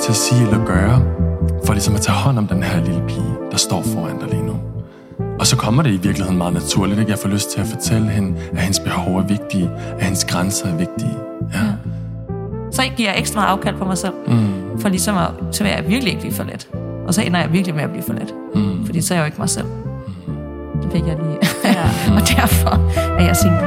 til at sige eller gøre, for ligesom at tage hånd om den her lille pige, der står foran dig lige nu. Og så kommer det i virkeligheden meget naturligt, ikke? Jeg får lyst til at fortælle hende, at hendes behov er vigtige, at hendes grænser er vigtige. Ja. Så giver jeg ekstra afkald på mig selv, for ligesom så vil jeg virkelig ikke blive for let. Og så ender jeg virkelig med at blive for let. Fordi så er jeg jo ikke mig selv. Det fik jeg lige. Og derfor er jeg single.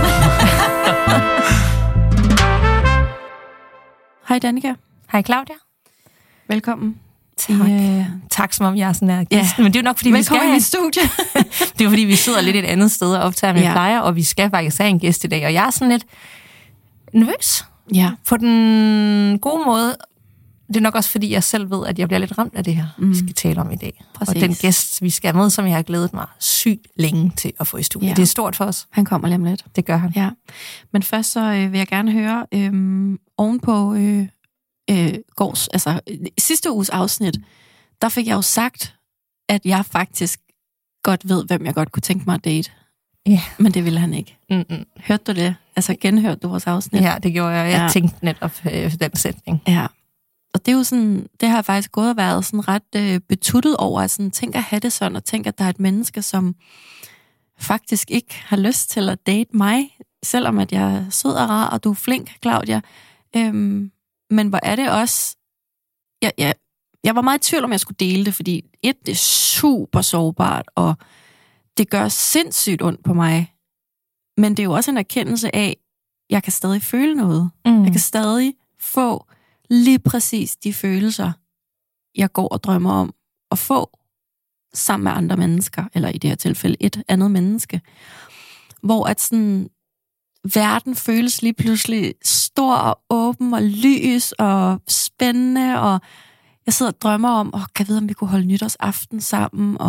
Hej Danika. Hej Claudia. Velkommen. Tak, som om jeg er sådan her gæst. Men det er jo nok, fordi velkommen i mit studie. Det er jo, fordi vi sidder lidt et andet sted og optager, end vi plejer, og vi skal faktisk have en gæst i dag. Og jeg er sådan lidt nervøs. Ja. På den gode måde. Det er nok også, fordi jeg selv ved, at jeg bliver lidt ramt af det her, vi skal tale om i dag. Præcis. Og den gæst, vi skal med, som jeg har glædet mig sygt længe til at få i studiet. Ja. Det er stort for os. Han kommer lige om lidt. Det gør han. Ja. Men først så vil jeg gerne høre, ovenpå gårs, altså sidste uges afsnit, der fik jeg jo sagt, at jeg faktisk godt ved, hvem jeg godt kunne tænke mig at date. Ja. Men det ville han ikke. Hørte du det? Altså genhørte du vores afsnit? Ja, det gjorde jeg. Jeg tænkte netop den sætning. Ja. Og det er jo sådan, det har jeg faktisk gået og været sådan ret betuttet over, at sådan, tænk at have det sådan, og tænk, at der er et menneske, som faktisk ikke har lyst til at date mig, selvom at jeg er sød og rar, og du er flink, Claudia. Men hvor er det også... Jeg var meget i tvivl, om jeg skulle dele det, fordi det er super sårbart, og det gør sindssygt ondt på mig. Men det er jo også en erkendelse af, at jeg kan stadig føle noget. Jeg kan stadig få lige præcis de følelser, jeg går og drømmer om at få sammen med andre mennesker, eller i det her tilfælde et andet menneske. Hvor at sådan, verden føles lige pludselig stor og åben og lys og spændende, og jeg sidder og drømmer om, kan jeg vide, om vi kunne holde nytårsaften sammen,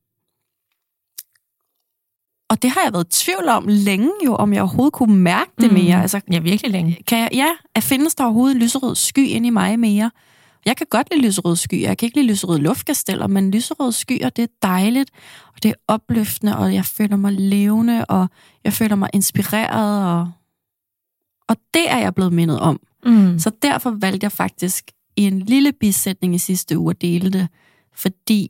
og det har jeg været i tvivl om længe jo, om jeg overhovedet kunne mærke det mere. Altså, ja, virkelig længe. Findes der overhovedet lyserød sky inde i mig mere? Jeg kan godt lide lyserød skyer, jeg kan ikke lide lyserøde luftkasteller, men lyserøde skyer, det er dejligt, og det er opløftende, og jeg føler mig levende, og jeg føler mig inspireret, og det er jeg blevet mindet om. Så derfor valgte jeg faktisk i en lille bisætning i sidste uge at dele det, fordi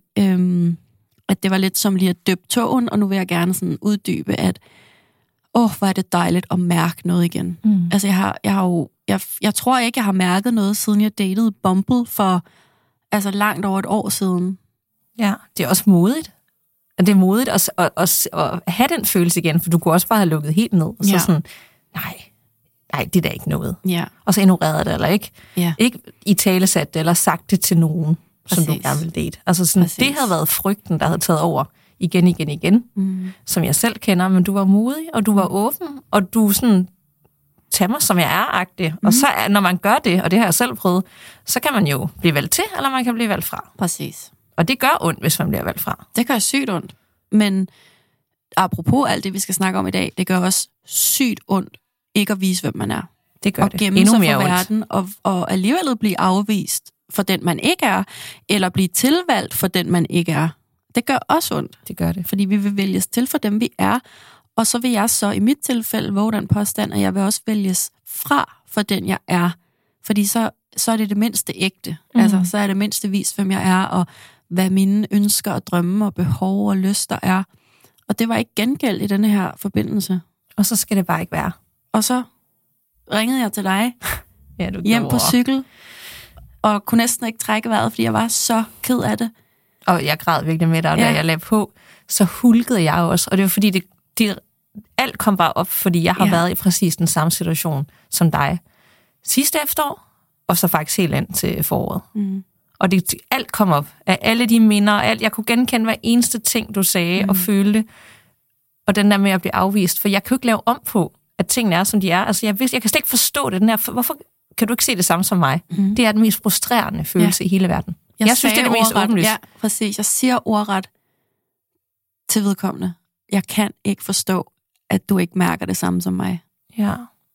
at det var lidt som lige at døbe tågen, og nu vil jeg gerne sådan uddybe, at hvor er det dejligt at mærke noget igen. Altså jeg tror ikke, jeg har mærket noget, siden jeg datede Bumble for langt over et år siden. Ja, det er også modigt. Og det er modigt at have den følelse igen, for du kunne også bare have lukket helt ned. Og så sådan, nej, det er da ikke noget. Ja. Og så ignoreret det, eller ikke? Ja. Ikke i talesat det, eller sagt det til nogen, som du gerne vil date. Altså sådan, det havde været frygten, der havde taget over igen, som jeg selv kender, men du var modig, og du var åben, og du sådan, tag mig, som jeg er-agtig. Og så, når man gør det, og det har jeg selv prøvet, så kan man jo blive valgt til, eller man kan blive valgt fra. Præcis. Og det gør ondt, hvis man bliver valgt fra. Det gør sygt ondt. Men apropos alt det, vi skal snakke om i dag, det gør også sygt ondt ikke at vise, hvem man er. Det gør og det. Gemme sig for verden, og alligevel blive afvist for den, man ikke er, eller blive tilvalgt for den, man ikke er. Det gør også ondt. Det gør det. Fordi vi vil vælges til for dem, vi er, og så vil jeg så i mit tilfælde våge den påstand, at jeg vil også vælges fra for den, jeg er. Fordi så er det mindste ægte. Altså, så er det mindste vis, hvem jeg er, og hvad mine ønsker og drømme og behov og lyster er. Og det var ikke gengæld i denne her forbindelse. Og så skal det bare ikke være. Og så ringede jeg til dig du hjem på cykel, og kunne næsten ikke trække vejret, fordi jeg var så ked af det. Og jeg græd virkelig med dig, og da jeg lagde på, så hulkede jeg også. Og det var fordi, alt kom bare op, fordi jeg har været i præcis den samme situation som dig sidste efterår, og så faktisk helt ind til foråret. Og alt kom op af alle de minder, alt. Jeg kunne genkende hver eneste ting, du sagde og følte. Og den der med at blive afvist, for jeg kan jo ikke lave om på, at tingene er, som de er. Altså, jeg kan slet ikke forstå det. Hvorfor kan du ikke se det samme som mig? Det er den mest frustrerende følelse i hele verden. Jeg synes, det er det mest åbenlyst. Ja, præcis. Jeg siger ordret til vedkommende. Jeg kan ikke forstå, at du ikke mærker det samme som mig. Ja.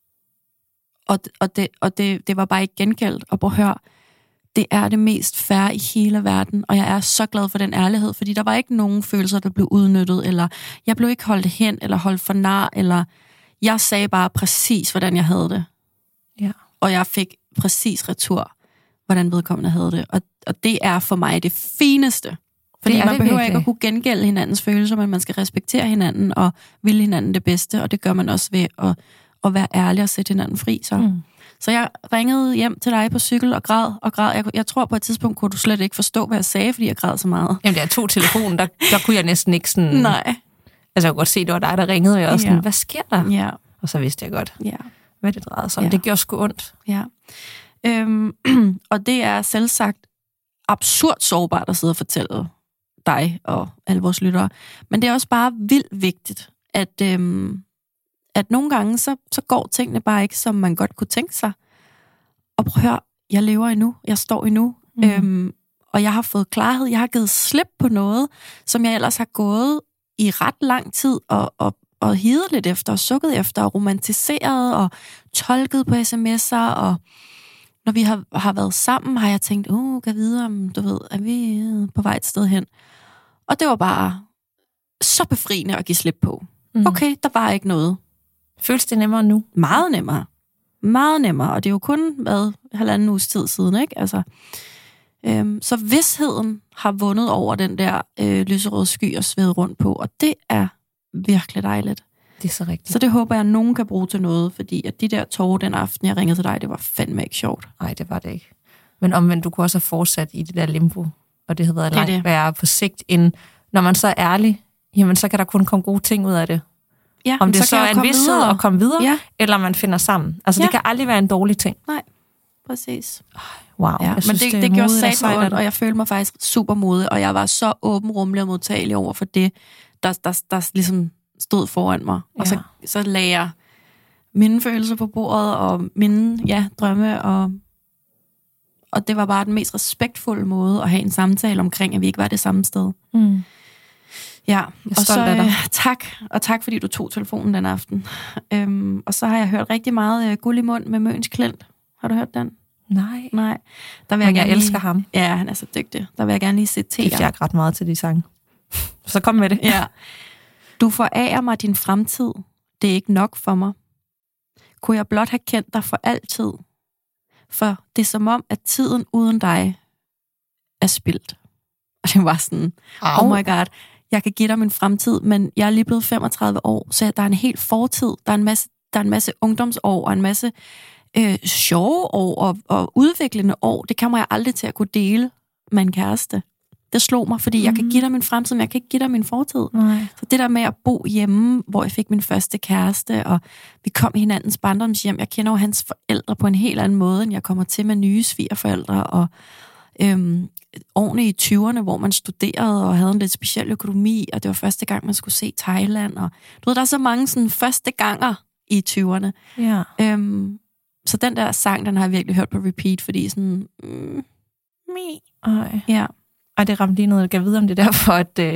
Og det var bare ikke gengældt. Og prøv at høre, det er det mest fair i hele verden, og jeg er så glad for den ærlighed, fordi der var ikke nogen følelser, der blev udnyttet, eller jeg blev ikke holdt hen, eller holdt for nar, eller jeg sagde bare præcis, hvordan jeg havde det. Ja. Og jeg fik præcis retur, hvordan vedkommende havde det. Og det er for mig det fineste. Fordi man behøver virkelig ikke at kunne gengælde hinandens følelser, men man skal respektere hinanden og ville hinanden det bedste, og det gør man også ved at være ærlig og sætte hinanden fri. Så jeg ringede hjem til dig på cykel og græd. Jeg tror på et tidspunkt kunne du slet ikke forstå, hvad jeg sagde, fordi jeg græd så meget. Jamen, der er 2 telefoner, der kunne jeg næsten ikke sådan... Nej. Altså, jeg kunne godt se, det var dig, der ringede, og jeg også sådan, hvad sker der? Ja. Og så vidste jeg godt, hvad det drejede sig om. Ja. Det gjorde sgu ondt. Ja. Og det er selvsagt absurd sårbart at sidde og fortælle dig og alle vores lyttere. Men det er også bare vildt vigtigt, at nogle gange, så går tingene bare ikke, som man godt kunne tænke sig. Og prøv at høre, jeg lever endnu, jeg står endnu, og jeg har fået klarhed, jeg har givet slip på noget, som jeg ellers har gået i ret lang tid, og hidet lidt efter, og sukket efter, og romantiseret, og tolket på sms'er, og når vi har været sammen, har jeg tænkt, kan vide, om du ved, er vi på vej et sted hen? Og det var bare så befriende at give slip på. Okay, der var ikke noget. Føles det nemmere nu? Meget nemmere. Meget nemmere, og det er jo kun været 1,5 uges tid siden, ikke? Altså, så vidsheden har vundet over den der lyserøde sky og sved rundt på, og det er virkelig dejligt. Det er så rigtigt. Så det håber jeg, at nogen kan bruge til noget, fordi at de der tårer den aften, jeg ringede til dig, det var fandme ikke sjovt. Nej, det var det ikke. Men omvendt, du kunne også have fortsat i det der limbo, og det havde været langt værre på sigt, end når man så er ærlig, jamen så kan der kun komme gode ting ud af det. Ja, om det så er en vished at komme videre, eller man finder sammen. Altså, det kan aldrig være en dårlig ting. Nej, præcis. Wow, ja, men det gjorde satme ondt, og jeg følte mig faktisk super modig, og jeg var så åbenrummelig og modtagelig over for det, der ligesom stod foran mig. Og så lagde jeg mine følelser på bordet, og mine drømme, og det var bare den mest respektfulde måde at have en samtale omkring, at vi ikke var det samme sted. Ja, og så tak fordi du tog telefonen den aften. Og så har jeg hørt rigtig meget Guld i mund med Møns Klint. Har du hørt den? Nej. Der vil jeg elsker ham. Ja, han er så dygtig. Der vil jeg gerne lige citere. Det fjerner ret meget til de sange. Så kom med det. Ja. Du forærer mig din fremtid. Det er ikke nok for mig. Kunne jeg blot have kendt dig for altid? For det er som om, at tiden uden dig er spildt. Og det var sådan, oh my god, jeg kan give dig min fremtid, men jeg er lige blevet 35 år, så der er en helt fortid. Der er en masse ungdomsår og en masse sjove år og udviklende år. Det kommer jeg aldrig til at kunne dele med en kæreste. Det slog mig, fordi jeg kan give dig min fremtid, men jeg kan ikke give dig min fortid. Nej. Så det der med at bo hjemme, hvor jeg fik min første kæreste, og vi kom i hinandens barndomshjem. Jeg kender jo hans forældre på en helt anden måde, end jeg kommer til med nye svigerforældre, og årene i 20'erne, hvor man studerede og havde en lidt speciel økonomi, og det var første gang, man skulle se Thailand. Og du ved, der er så mange sådan første ganger i 20'erne. Ja. Så den der sang, den har jeg virkelig hørt på repeat, fordi sådan... Ja. Ej, det ramte lige noget, jeg kan vide om det derfor,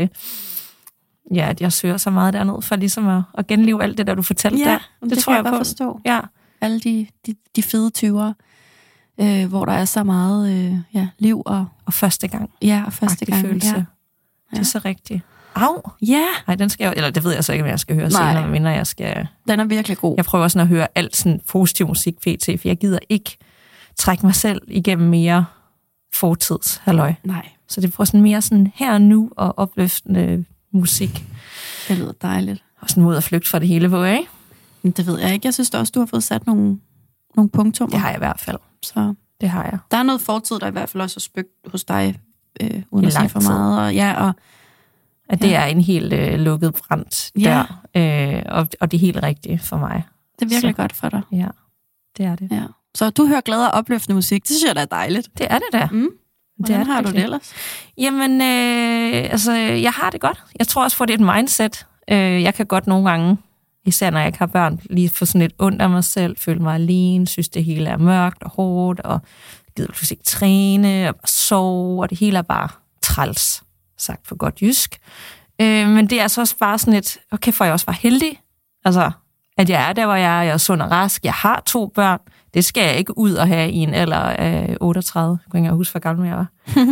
at jeg søger så meget dernede, for ligesom at genleve alt det der, du fortalte der. Det tror jeg på. Forstå. Ja. Alle de fede 20'ere, hvor der er så meget liv og første gang. Ja, og første gang. Følelse. Ja. Det er så rigtigt. Au! Ja! Nej, den skal jeg, eller det ved jeg så ikke, om jeg skal høre senere, men jeg skal... Den er virkelig god. Jeg prøver også at høre alt sådan positiv musik pt, for jeg gider ikke trække mig selv igennem mere fortidshalløj. Nej. Så det får sådan mere sådan her og nu og opløftende musik. Det lyder dejligt. Og sådan ud at flygte fra det hele på, ikke? Men det ved jeg ikke. Jeg synes også, du har fået sat nogle punktummer. Det har jeg i hvert fald. Så det har jeg. Der er noget fortid, der i hvert fald også er spøgt hos dig, uden at sige for meget. At det er en helt lukket brændt der. Og det er helt rigtigt for mig. Det er virkelig godt for dig. Ja, det er det. Ja. Så du hører glad og opløftende musik. Det synes jeg, der er dejligt. Det er det da. Hvordan har du det ellers? Jamen, jeg har det godt. Jeg tror også, for det er et mindset. Jeg kan godt nogle gange, især når jeg ikke har børn, lige få sådan lidt ondt af mig selv, føle mig alene, synes det hele er mørkt og hårdt, og gider pludselig ikke træne, og sove, og det hele er bare træls, sagt for godt jysk. Men det er altså også bare sådan et, okay, for jeg også var heldig, altså, at jeg er der, hvor jeg er sund og rask. Jeg har 2 børn. Det skal jeg ikke ud og have i en alder af 38. Jeg kan ikke huske, hvor gammel jeg var.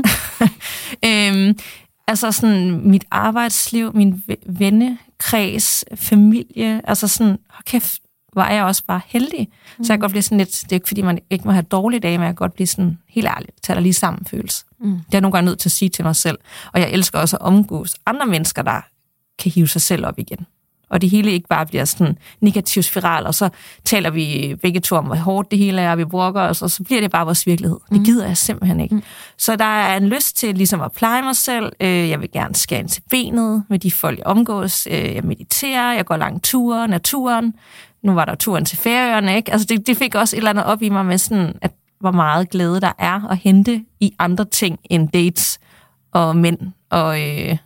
Altså sådan mit arbejdsliv, min vennekreds, familie, altså sådan, okay, var jeg også bare heldig. Så jeg kan godt blive sådan lidt, det er ikke fordi, man ikke må have dårlige dage, men jeg kan godt blive sådan, helt ærligt, tager lige sammen følelse. Det er jeg nogle gange nødt til at sige til mig selv. Og jeg elsker også at omgås andre mennesker, der kan hive sig selv op igen. Og det hele ikke bare bliver sådan en negativ spiral, og så taler vi begge to om, hvor hårdt det hele er, og vi brokker os, og så bliver det bare vores virkelighed. Det gider jeg simpelthen ikke. Så der er en lyst til ligesom at pleje mig selv. Jeg vil gerne skære ind til benet med de folk, jeg omgås. Jeg mediterer, jeg går lange ture, naturen. Nu var der turen til Færøerne, ikke? Altså det fik også et eller andet op i mig med sådan, at hvor meget glæde der er at hente i andre ting end dates og mænd og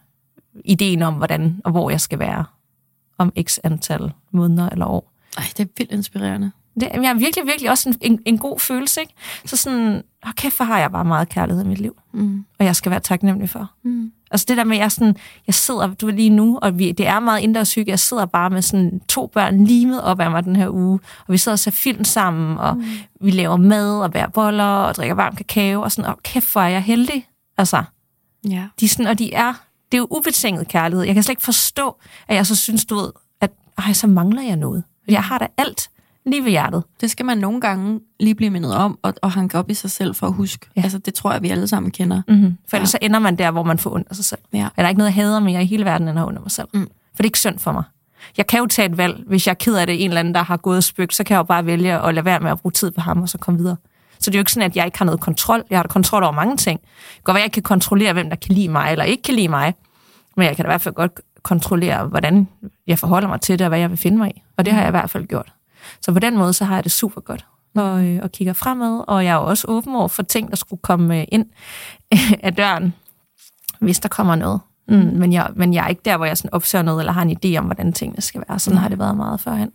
ideen om, hvordan og hvor jeg skal være om x antal måneder eller år. Ej, det er vildt inspirerende. Det er virkelig, virkelig også en god følelse, ikke? Så sådan, kæft, for har jeg bare meget kærlighed i mit liv. Og jeg skal være taknemmelig for. Altså det der med, jeg sidder, du ved lige nu, og det er meget indre psyke, jeg sidder bare med sådan 2 børn limet op af mig den her uge, og vi sidder og ser film sammen, og vi laver mad og bærer boller, og drikker varm kakao, og sådan, kæft, for er jeg heldig. Altså, de sådan, og det er jo ubetinget kærlighed. Jeg kan slet ikke forstå, at jeg så synes, du ved, at så mangler jeg noget. Jeg har da alt lige ved hjertet. Det skal man nogle gange lige blive mindet om, og hanke op i sig selv for at huske. Ja. Altså, det tror jeg, vi alle sammen kender. For ellers så ender man der, hvor man får ondt af sig selv. Ja. Der er ikke noget, jeg hader mere i hele verden, end at have ondt af mig selv. For det er ikke synd for mig. Jeg kan jo tage et valg, hvis jeg er ked af det, en eller anden, der har gået spøgt, så kan jeg jo bare vælge at lade være med at bruge tid på ham, og så komme videre. Så det er jo ikke sådan, at jeg ikke har noget kontrol. Jeg har kontrol over mange ting. Det kan være, at jeg ikke kan kontrollere, hvem der kan lide mig, eller ikke kan lide mig. Men jeg kan da i hvert fald godt kontrollere, hvordan jeg forholder mig til det, og hvad jeg vil finde mig i. Og det har jeg i hvert fald gjort. Så på den måde, så har jeg det super godt. Og kigger fremad, og jeg er også åben over for ting, der skulle komme ind af døren, hvis der kommer noget. Men jeg er ikke der, hvor jeg sådan opsøger noget, eller har en idé om, hvordan tingene skal være. Sådan har det været meget førhen.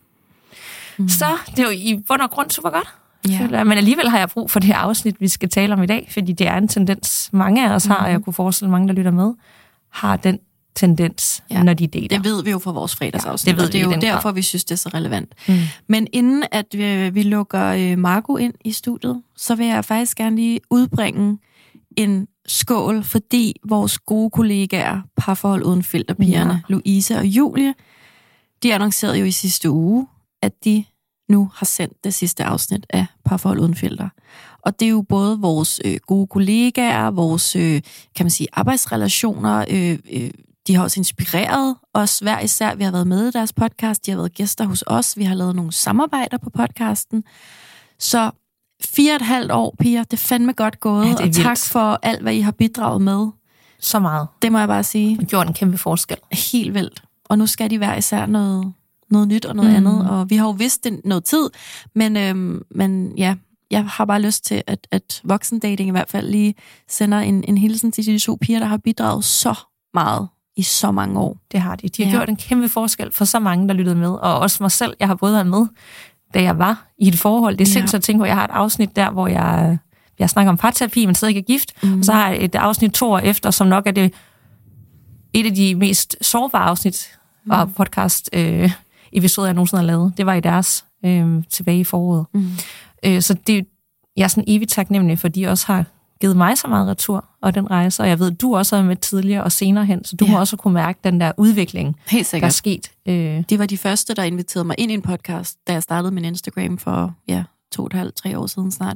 Så det er jo i bund og grund super godt. Ja. Men alligevel har jeg brug for det afsnit, vi skal tale om i dag, fordi det er en tendens, mange af os har, og jeg kunne forestille mange, der lytter med, har den tendens, når de deler. Det ved vi jo fra vores fredagsafsnit, det er jo derfor, vi synes, det er så relevant. Men inden at vi lukker Marco ind i studiet, så vil jeg faktisk gerne lige udbringe en skål, fordi vores gode kollegaer, Parforhold Uden Filter-pigerne, Louise og Julie, de annoncerede jo i sidste uge, at de nu har sendt det sidste afsnit af Parforhold Uden Filter. Og det er jo både vores gode kollegaer, vores, kan man sige, arbejdsrelationer, de har også inspireret os hver især. Vi har været med i deres podcast, de har været gæster hos os, vi har lavet nogle samarbejder på podcasten. Så 4,5 år, piger, det er fandme godt gået, og tak for alt, hvad I har bidraget med. Så meget. Det må jeg bare sige. Det gjorde en kæmpe forskel. Helt vildt. Og nu skal de hver især noget nyt og noget andet, og vi har jo vidst det noget tid, men ja, jeg har bare lyst til, at voksendating i hvert fald lige sender en hilsen til de 2 piger, der har bidraget så meget i så mange år. Det har de. De har gjort en kæmpe forskel for så mange, der lyttede med, og også mig selv. Jeg har både været med, da jeg var i et forhold. Det er sindssygt at tænke på, jeg har et afsnit der, hvor jeg snakker om parterapi, men stadig ikke er gift, og så har jeg et afsnit 2 år efter, som nok er det et af de mest sårbare afsnit og podcast episoder, jeg nogensinde har lavet. Det var i deres tilbage i foråret. Så jeg er sådan evigt taknemmelig, for de også har givet mig så meget retur og den rejse, og jeg ved, at du også har med tidligere og senere hen, så du må også kunne mærke den der udvikling, der er sket. De var de første, der inviterede mig ind i en podcast, da jeg startede min Instagram for 2,5-3 år siden snart.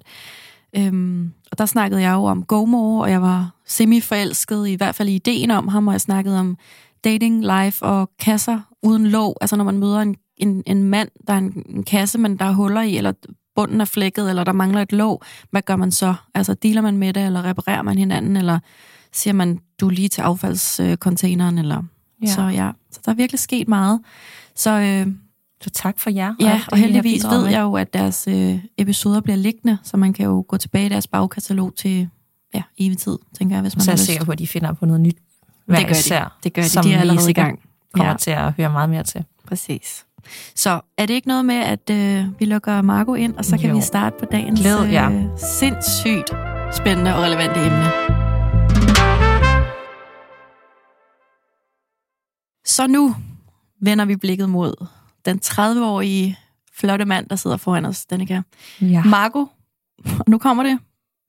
Og der snakkede jeg jo om GoMore, og jeg var semi-forelsket, i hvert fald i ideen om ham, og jeg snakkede om dating, life og kasser uden låg. Altså når man møder en mand, der er en kasse, men der er huller i, eller bunden er flækket, eller der mangler et låg, hvad gør man så? Altså dealer man med det, eller reparerer man hinanden, eller siger man, du er lige til affaldscontaineren, eller så der er virkelig sket meget. Så tak for jer. Ja, og heldigvis ved jeg jo, at deres episoder bliver liggende, så man kan jo gå tilbage i deres bagkatalog til evig tid, tænker jeg, hvis man så har lyst. Så jeg er sikker på, at de finder på noget nyt. Det gør de. De er allerede i gang. Kommer til at høre meget mere til. Præcis. Så er det ikke noget med, at vi lukker Marco ind, og så kan vi starte på dagens sindssygt spændende og relevante emne. Så nu vender vi blikket mod den 30-årige flotte mand, der sidder foran os, Danika. Ja. Marco, nu kommer det.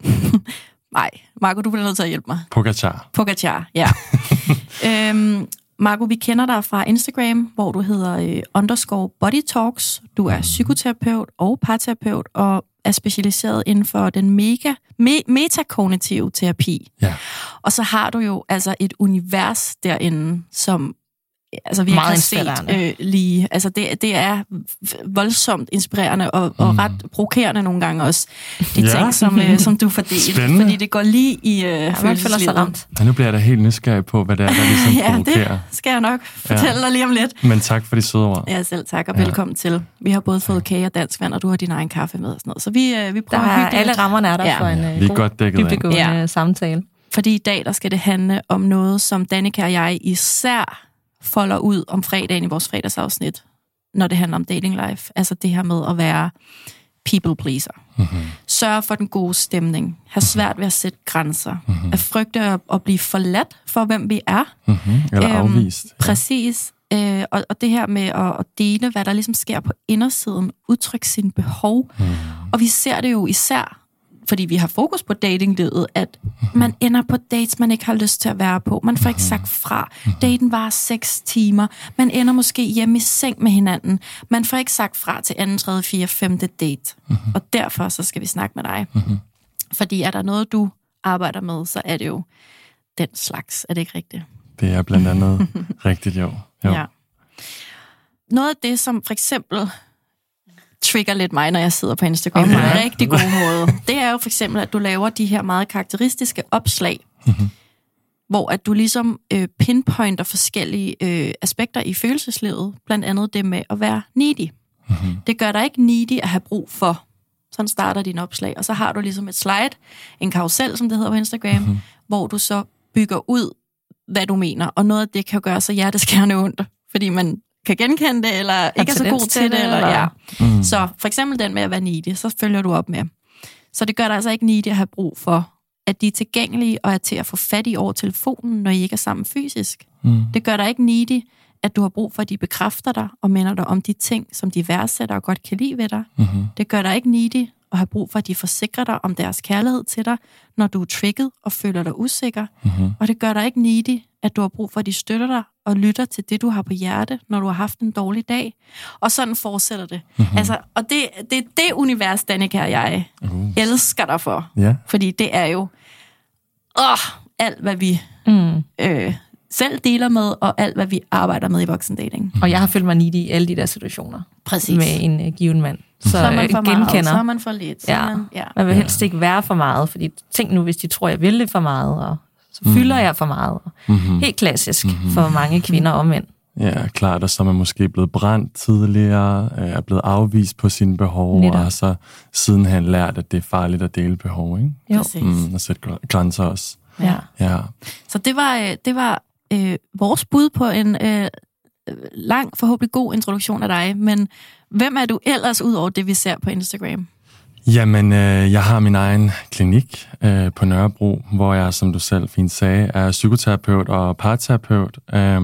Nej, Marco, du bliver nødt til at hjælpe mig. Pogačar, ja. Marco, vi kender dig fra Instagram, hvor du hedder _bodytalks. Du er psykoterapeut og parterapeut, og er specialiseret inden for den metakognitive terapi. Ja. Og så har du jo altså et univers derinde, som altså vi har set lige. Altså det er voldsomt inspirerende og ret provokerende nogle gange også. De ting, som du fordeler. Fordi det går lige i følelseslivet. Ja, nu bliver jeg da helt nysgerrig på, hvad det er, der ligesom provokerer. Det skal jeg nok fortælle dig lige om lidt. Men tak for de søde ord. Ja, selv tak, og velkommen til. Vi har både fået kage og dansk vand, og du har din egen kaffe med og sådan noget. Så vi prøver at hygge alle rammerne er der for en god dybdegående samtale. Fordi i dag, der skal det handle om noget, som Danika og jeg især folder ud om fredagen i vores fredagsafsnit, når det handler om dating life. Altså det her med at være people pleaser. Sørge for den gode stemning. Have svært ved at sætte grænser. At frygte at blive forladt for, hvem vi er. Eller afvist. Præcis. Og det her med at dele, hvad der ligesom sker på indersiden. Udtrykke sine behov. Og vi ser det jo især, fordi vi har fokus på datinglivet, at man ender på dates, man ikke har lyst til at være på. Man får ikke sagt fra. Daten varer 6 timer. Man ender måske hjemme i seng med hinanden. Man får ikke sagt fra til 2., 3., 4., 5. date. Og derfor så skal vi snakke med dig. Fordi er der noget, du arbejder med, så er det jo den slags. Er det ikke rigtigt? Det er blandt andet rigtigt, jo. Ja. Noget af det, som for eksempel trigger lidt mig, når jeg sidder på Instagram på en rigtig god måde. Det er jo for eksempel, at du laver de her meget karakteristiske opslag, hvor at du ligesom pinpointer forskellige aspekter i følelseslivet, blandt andet det med at være needy. Det gør dig ikke needy at have brug for. Sådan starter din opslag, og så har du ligesom et slide, en karusel, som det hedder på Instagram, hvor du så bygger ud, hvad du mener, og noget af det kan gøre så hjerteskærende ondt, fordi man kan genkende det, eller ikke er så god til det, eller Så for eksempel den med at være needy, så følger du op med. Så det gør dig altså ikke needy at have brug for, at de er tilgængelige og er til at få fat i over telefonen, når I ikke er sammen fysisk. Det gør dig ikke needy, at du har brug for, at de bekræfter dig og minder dig om de ting, som de værdsætter og godt kan lide ved dig. Det gør dig ikke needy at have brug for, at de forsikrer dig om deres kærlighed til dig, når du er trigget og føler dig usikker. Og det gør dig ikke needy, at du har brug for, at de støtter dig og lytter til det, du har på hjerte, når du har haft en dårlig dag. Og sådan fortsætter det. Altså, og det er det univers, Danika og jeg elsker dig for. Fordi det er jo alt, hvad vi selv deler med, og alt, hvad vi arbejder med i voksendating. Og jeg har følt mig needy i alle de der situationer. Præcis. Med en given mand. Så er man for meget, så er man for lidt. Man vil helst ikke være for meget, fordi tænk nu, hvis de tror, jeg vil det for meget, og så fylder jeg for meget. Helt klassisk for mange kvinder og mænd. Ja, klart, og så er man måske blevet brændt tidligere, er blevet afvist på sine behov, og har så sidenhen lært, at det er farligt at dele behov, ikke? Jo. Og sætte grænser også. Ja. Så det var vores bud på en lang, forhåbentlig god introduktion af dig, men hvem er du ellers ud over det, vi ser på Instagram? Jamen, jeg har min egen klinik på Nørrebro, hvor jeg, som du selv fint sagde, er psykoterapeut og parterapeut.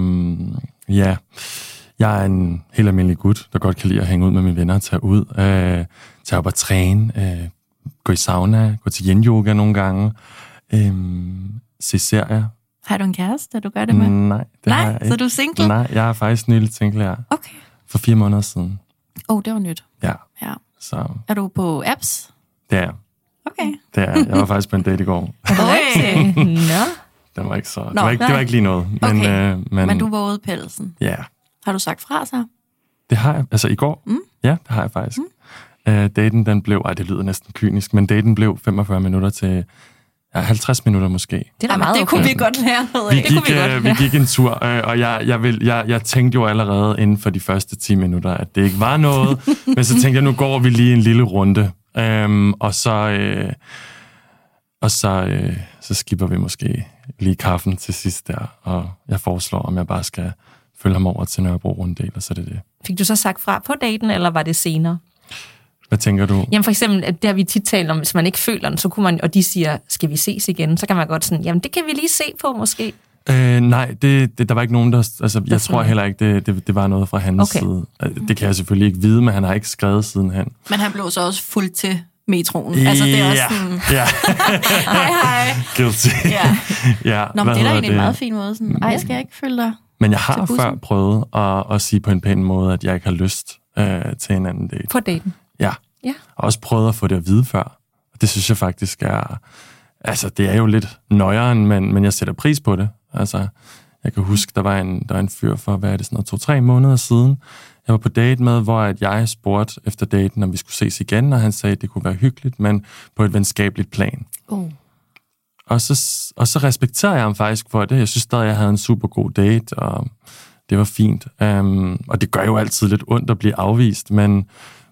Jeg er en helt almindelig gut, der godt kan lide at hænge ud med mine venner, tage ud, tage op og træne, gå i sauna, gå til yin-yoga nogle gange, se serier. Har du en kæreste, du gør det med? Nej, det har jeg ikke. Så du er single? Nej, jeg er faktisk nyligt single, ja. Okay. For 4 måneder siden. Det var nyt. Ja. Så. Er du på apps? Det er jeg. Okay. Det er jeg. Jeg var faktisk på en date i går. Okay. Det var ikke så. Det var ikke lige noget. Men, okay. Men du vågede pelsen? Ja. Har du sagt fra så? Det har jeg. Altså i går? Ja, det har jeg faktisk. Daten, den blev, det lyder næsten kynisk, men daten blev 45 minutter til 50 minutter måske. Det er meget det kunne vi godt lære noget af. Vi gik en tur, og jeg tænkte jo allerede inden for de første 10 minutter, at det ikke var noget. Men så tænkte jeg, nu går vi lige en lille runde. Så skipper vi måske lige kaffen til sidst der, og jeg foreslår, om jeg bare skal følge ham over til Nørrebro runddel, og så er det det. Fik du så sagt fra på daten, eller var det senere? Hvad tænker du? Jamen for eksempel, det har vi tit talt om, hvis man ikke føler den, så kunne man, og de siger, skal vi ses igen? Så kan man godt sådan, jamen det kan vi lige se på måske. Nej, der var ikke nogen, der... Altså, jeg tror heller ikke, det var noget fra hans side. Det kan jeg selvfølgelig ikke vide, men han har ikke skrevet sidenhen. Men han blev så også fuldt til metroen. Altså, det er også sådan... Ja. Hej. Guilty. Ja. Nå, men det er da egentlig en meget fin måde. Sådan, skal jeg ikke følge dig? Men jeg har før prøvet at sige på en pæn måde, at jeg ikke har lyst til en anden date. På daten? Ja. Jeg har også prøvet at få det at vide før. Og det synes jeg faktisk er... Altså, det er jo lidt nøjeren, men jeg sætter pris på det. Altså, jeg kan huske, der var en fyr for, hvad er det, sådan 2-3 måneder siden. Jeg var på date med, hvor at jeg spurgte efter daten, om vi skulle ses igen, og han sagde, at det kunne være hyggeligt, men på et venskabeligt plan. Og så respekterer jeg ham faktisk for det. Jeg synes stadig, jeg havde en super god date, og det var fint. Og det gør jo altid lidt ondt at blive afvist, men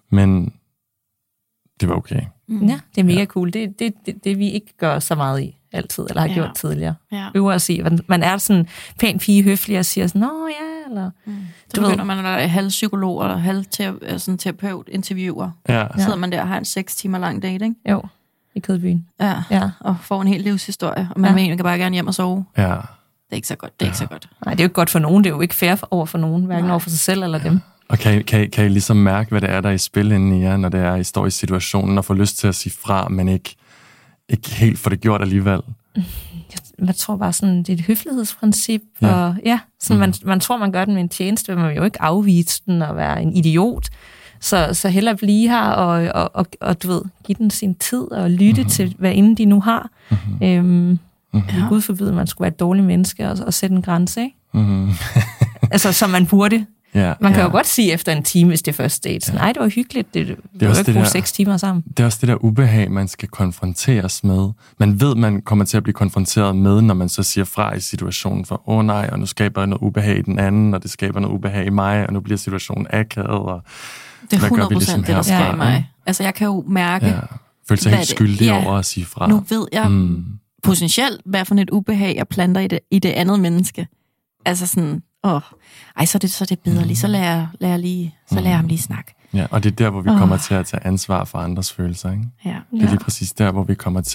det var okay. Ja, det er mega cool. Det vi ikke gør så meget i altid, eller har gjort tidligere. Øver at sige, man er sådan pæn pige, høflig og siger sådan, nå ja, eller... Så begynder man at være halvpsykolog eller halvterapeut, interviewer. Ja. Sidder man der og har en 6 timer lang date, ikke? Jo, i Kødbyen. Ja, og får en hel livshistorie, og man kan bare gerne hjem og sove. Ja. Det er ikke så godt, det er ikke så godt. Nej, det er jo ikke godt for nogen, det er jo ikke fair over for nogen, hverken over for sig selv eller dem. Og kan I ligesom mærke, hvad det er, der er i spil inden i jer, når det er, I står i situationen og får lyst til at sige fra, men ikke helt får det gjort alligevel? Jeg tror bare sådan, det er et høflighedsprincip, og sådan, man tror, man gør den med en tjeneste, men man vil jo ikke afvise den og være en idiot. Så hellere blive her og du ved, give den sin tid og lytte til, hvad inden de nu har. Gud forbyde, at man skulle være et dårligt menneske og sætte en grænse, ikke? Altså, som man burde. Man kan jo godt sige efter en time, hvis det er første date. Nej, det var hyggeligt. Det var ikke brugt 6 timer sammen. Det er også det der ubehag, man skal konfronteres med. Man ved, man kommer til at blive konfronteret med, når man så siger fra i situationen for, nej, og nu skaber jeg noget ubehag i den anden, og det skaber noget ubehag i mig, og nu bliver situationen akavet. Og det er 100% ligesom det, der sker i mig. Altså, jeg kan jo mærke... Føle sig helt skyldig over at sige fra. Nu ved jeg potentielt, hvad for et ubehag jeg planter i det andet menneske. Altså sådan... så er det bedre lige, så lader ham lige snakke. Ja, og det er der, hvor vi kommer til at tage ansvar for andres følelser, ikke? Ja. Det er lige præcis der, hvor vi kommer til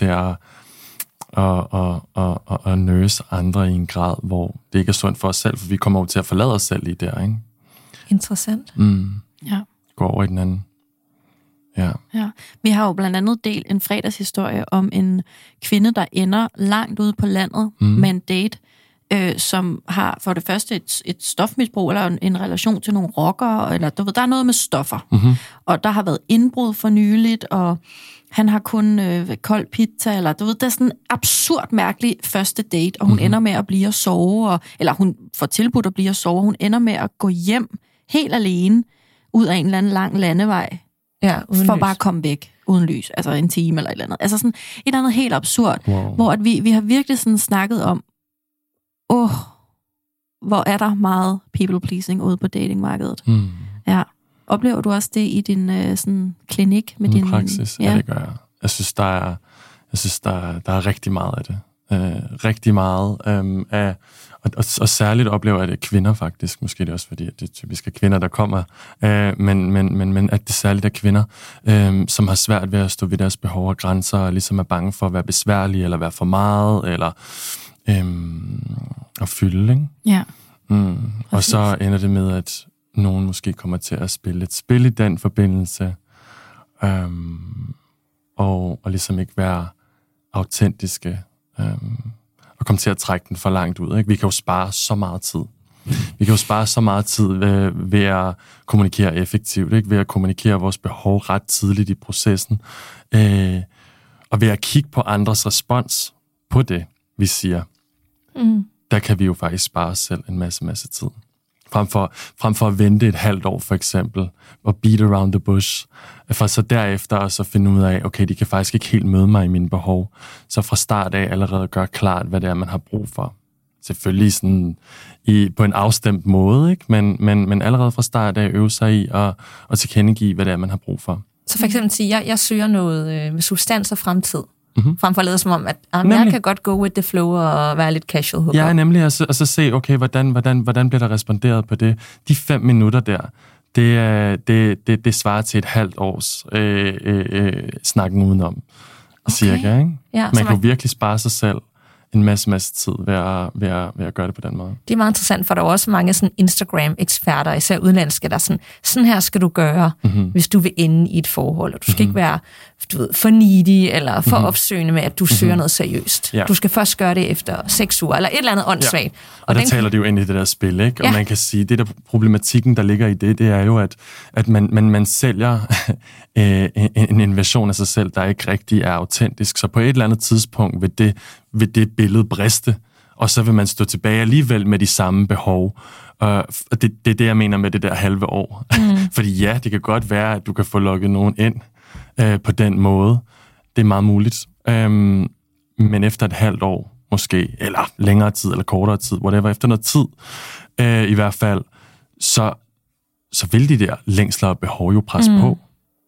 at nøse andre i en grad, hvor det ikke er sundt for os selv, for vi kommer jo til at forlade os selv lige der, ikke? Interessant. Ja. Gå over i den anden. Ja. Vi har jo blandt andet delt en fredagshistorie om en kvinde, der ender langt ude på landet med en date, som har for det første et stofmisbrug, eller en relation til nogle rockere, eller du ved, der er noget med stoffer. Og der har været indbrud for nyligt, og han har kun kold pizza, eller du ved, det er sådan en absurd mærkelig første date, og hun ender med at blive at sove, eller hun får tilbudt at blive at sove, hun ender med at gå hjem helt alene, ud af en eller anden lang landevej, for bare at komme væk, uden lys, altså en time eller et eller andet. Altså sådan et eller andet helt absurd, hvor at vi har virkelig sådan snakket om, hvor er der meget people-pleasing ude på datingmarkedet. Ja. Oplever du også det i din sådan, klinik? Med din praksis? Ja, det gør jeg. Jeg synes, der er rigtig meget af det. Rigtig meget af... Og særligt oplever jeg det kvinder faktisk. Måske det er også, fordi det er typisk kvinder, der kommer. Men at det særligt er kvinder, som har svært ved at stå ved deres behov og grænser, og ligesom er bange for at være besværlige, eller være for meget, eller... at fylde, ikke? Ja. Og så ender det med, at nogen måske kommer til at spille et spil i den forbindelse, og ligesom ikke være autentiske, og komme til at trække den for langt ud, ikke? Vi kan jo spare så meget tid. Vi kan jo spare så meget tid ved at kommunikere effektivt, ikke? Ved at kommunikere vores behov ret tidligt i processen, og ved at kigge på andres respons på det, vi siger. Der kan vi jo faktisk spare os selv en masse tid. Frem for at vente et halvt år, for eksempel, og beat around the bush, for så derefter at så finde ud af, okay, de kan faktisk ikke helt møde mig i mine behov. Så fra start af allerede gøre klart, hvad det er, man har brug for. Selvfølgelig sådan på en afstemt måde, ikke? Men allerede fra start af øve sig i at tilkendegive, hvad det er, man har brug for. Så for eksempel sige, jeg søger noget med substans og fremtid. Frem for at lede som om, at jeg kan godt go with the flow og være lidt casual hookup. Ja, nemlig, og så se, okay, hvordan bliver der responderet på det? De 5 minutter der, det svarer til et halvt års snakken udenom, cirka, ikke? Ja, man kan virkelig spare sig selv en masse tid ved at gøre det på den måde. Det er meget interessant, for der er også mange sådan Instagram-eksperter, især udenlandske, der sådan her skal du gøre, hvis du vil ende i et forhold. Og du skal ikke være for needy, eller for opsøgende med, at du søger noget seriøst. Ja. Du skal først gøre det efter 6 uger, eller et eller andet åndssvagt. Ja. Og der taler det jo ind i det der spil, ikke? Og man kan sige, det der problematikken, der ligger i det er jo, at man sælger en version af sig selv, der ikke rigtig er autentisk. Så på et eller andet tidspunkt vil det billede briste, og så vil man stå tilbage alligevel med de samme behov. Og det er det, jeg mener med det der halve år. Fordi ja, det kan godt være, at du kan få lukket nogen ind på den måde. Det er meget muligt. Men efter et halvt år, måske, eller længere tid, eller kortere tid, whatever, efter noget tid, i hvert fald, så vil de der længsler og behov jo presse på.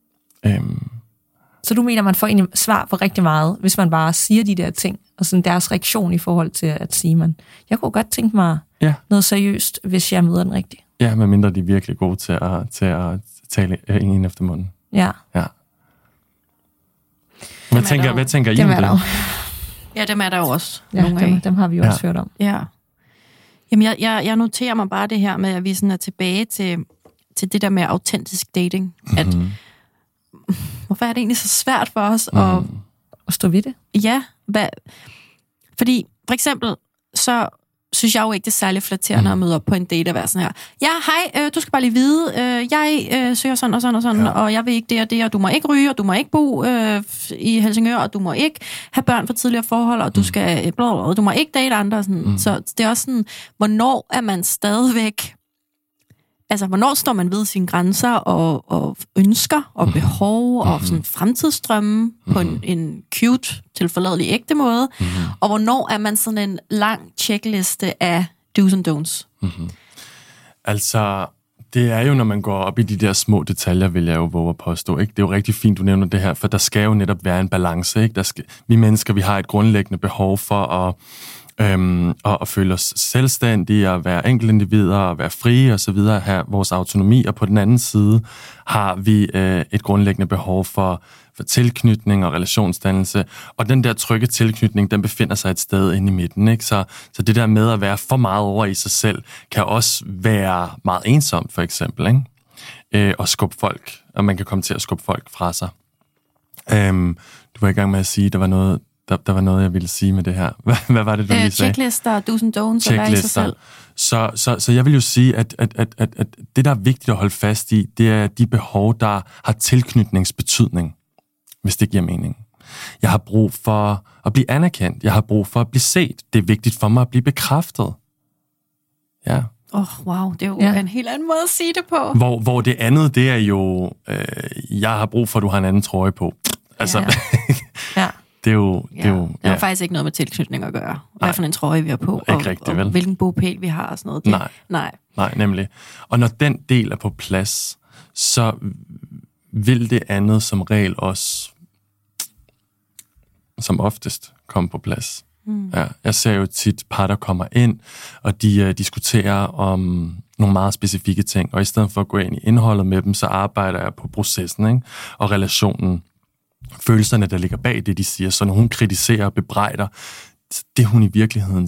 Så du mener, man får egentlig svar på rigtig meget, hvis man bare siger de der ting, og sådan deres reaktion i forhold til at sige, jeg kunne godt tænke mig noget seriøst, hvis jeg møder den rigtige. Ja, medmindre de er virkelig gode til at tale en efter munden. Ja. Hvad tænker I om det? Ja, dem er der jo også. Ja, dem har vi jo også hørt om. Ja. Jamen, jeg noterer mig bare det her med, at vi sådan er tilbage til det der med autentisk dating. At, hvorfor er det egentlig så svært for os at stå ved det? Ja, fordi for eksempel, så synes jeg jo ikke, det er særlig flatterende at møde op på en date og være sådan her. Ja, hej, du skal bare lige vide, jeg søger sådan og sådan og sådan, og jeg vil ikke det og det, og du må ikke ryge, og du må ikke bo i Helsingør, og du må ikke have børn for tidligere forhold, og du skal og du må ikke date andre. Sådan. Så det er også sådan, hvornår er man stadigvæk... Altså, hvornår står man ved sine grænser og ønsker og behov og sådan fremtidsdrømme på en cute, tilforladelig ægte måde, og hvornår er man sådan en lang checkliste af do's and don'ts? Altså, det er jo, når man går op i de der små detaljer, vil jeg jo våge at påstå. Ikke? Det er jo rigtig fint, du nævner det her, for der skal jo netop være en balance. Ikke? Vi mennesker, vi har et grundlæggende behov for at føle os selvstændige, at være enkeltindivider, at være frie og så videre, have vores autonomi, og på den anden side har vi et grundlæggende behov for tilknytning og relationsdannelse, og den der trygge tilknytning, den befinder sig et sted inde i midten, ikke? Så det der med at være for meget over i sig selv, kan også være meget ensomt, for eksempel, ikke? Og skubbe folk, og man kan komme til at skubbe folk fra sig. Du var i gang med at sige, at der var noget, jeg ville sige med det her. Hvad var det, du lige sagde? Checklister, do's and don'ts, og være i sig selv. Så jeg vil jo sige, at det, der er vigtigt at holde fast i, det er de behov, der har tilknytningsbetydning, hvis det giver mening. Jeg har brug for at blive anerkendt. Jeg har brug for at blive set. Det er vigtigt for mig at blive bekræftet. Ja. Wow, det er jo en helt anden måde at sige det på. Hvor det andet, det er jo, jeg har brug for, at du har en anden trøje på. Altså, det er jo... Det har faktisk ikke noget med tilknytning at gøre. Hvad for en trøje vi har på, og hvilken bopæl vi har og sådan noget. Nej, nemlig. Og når den del er på plads, så vil det andet som regel også, som oftest, komme på plads. Ja, jeg ser jo tit par, der kommer ind, og de diskuterer om nogle meget specifikke ting, og i stedet for at gå ind i indholdet med dem, så arbejder jeg på processen, ikke? Og relationen, følelserne, der ligger bag det, de siger. Så når hun kritiserer og bebrejder, det hun i virkeligheden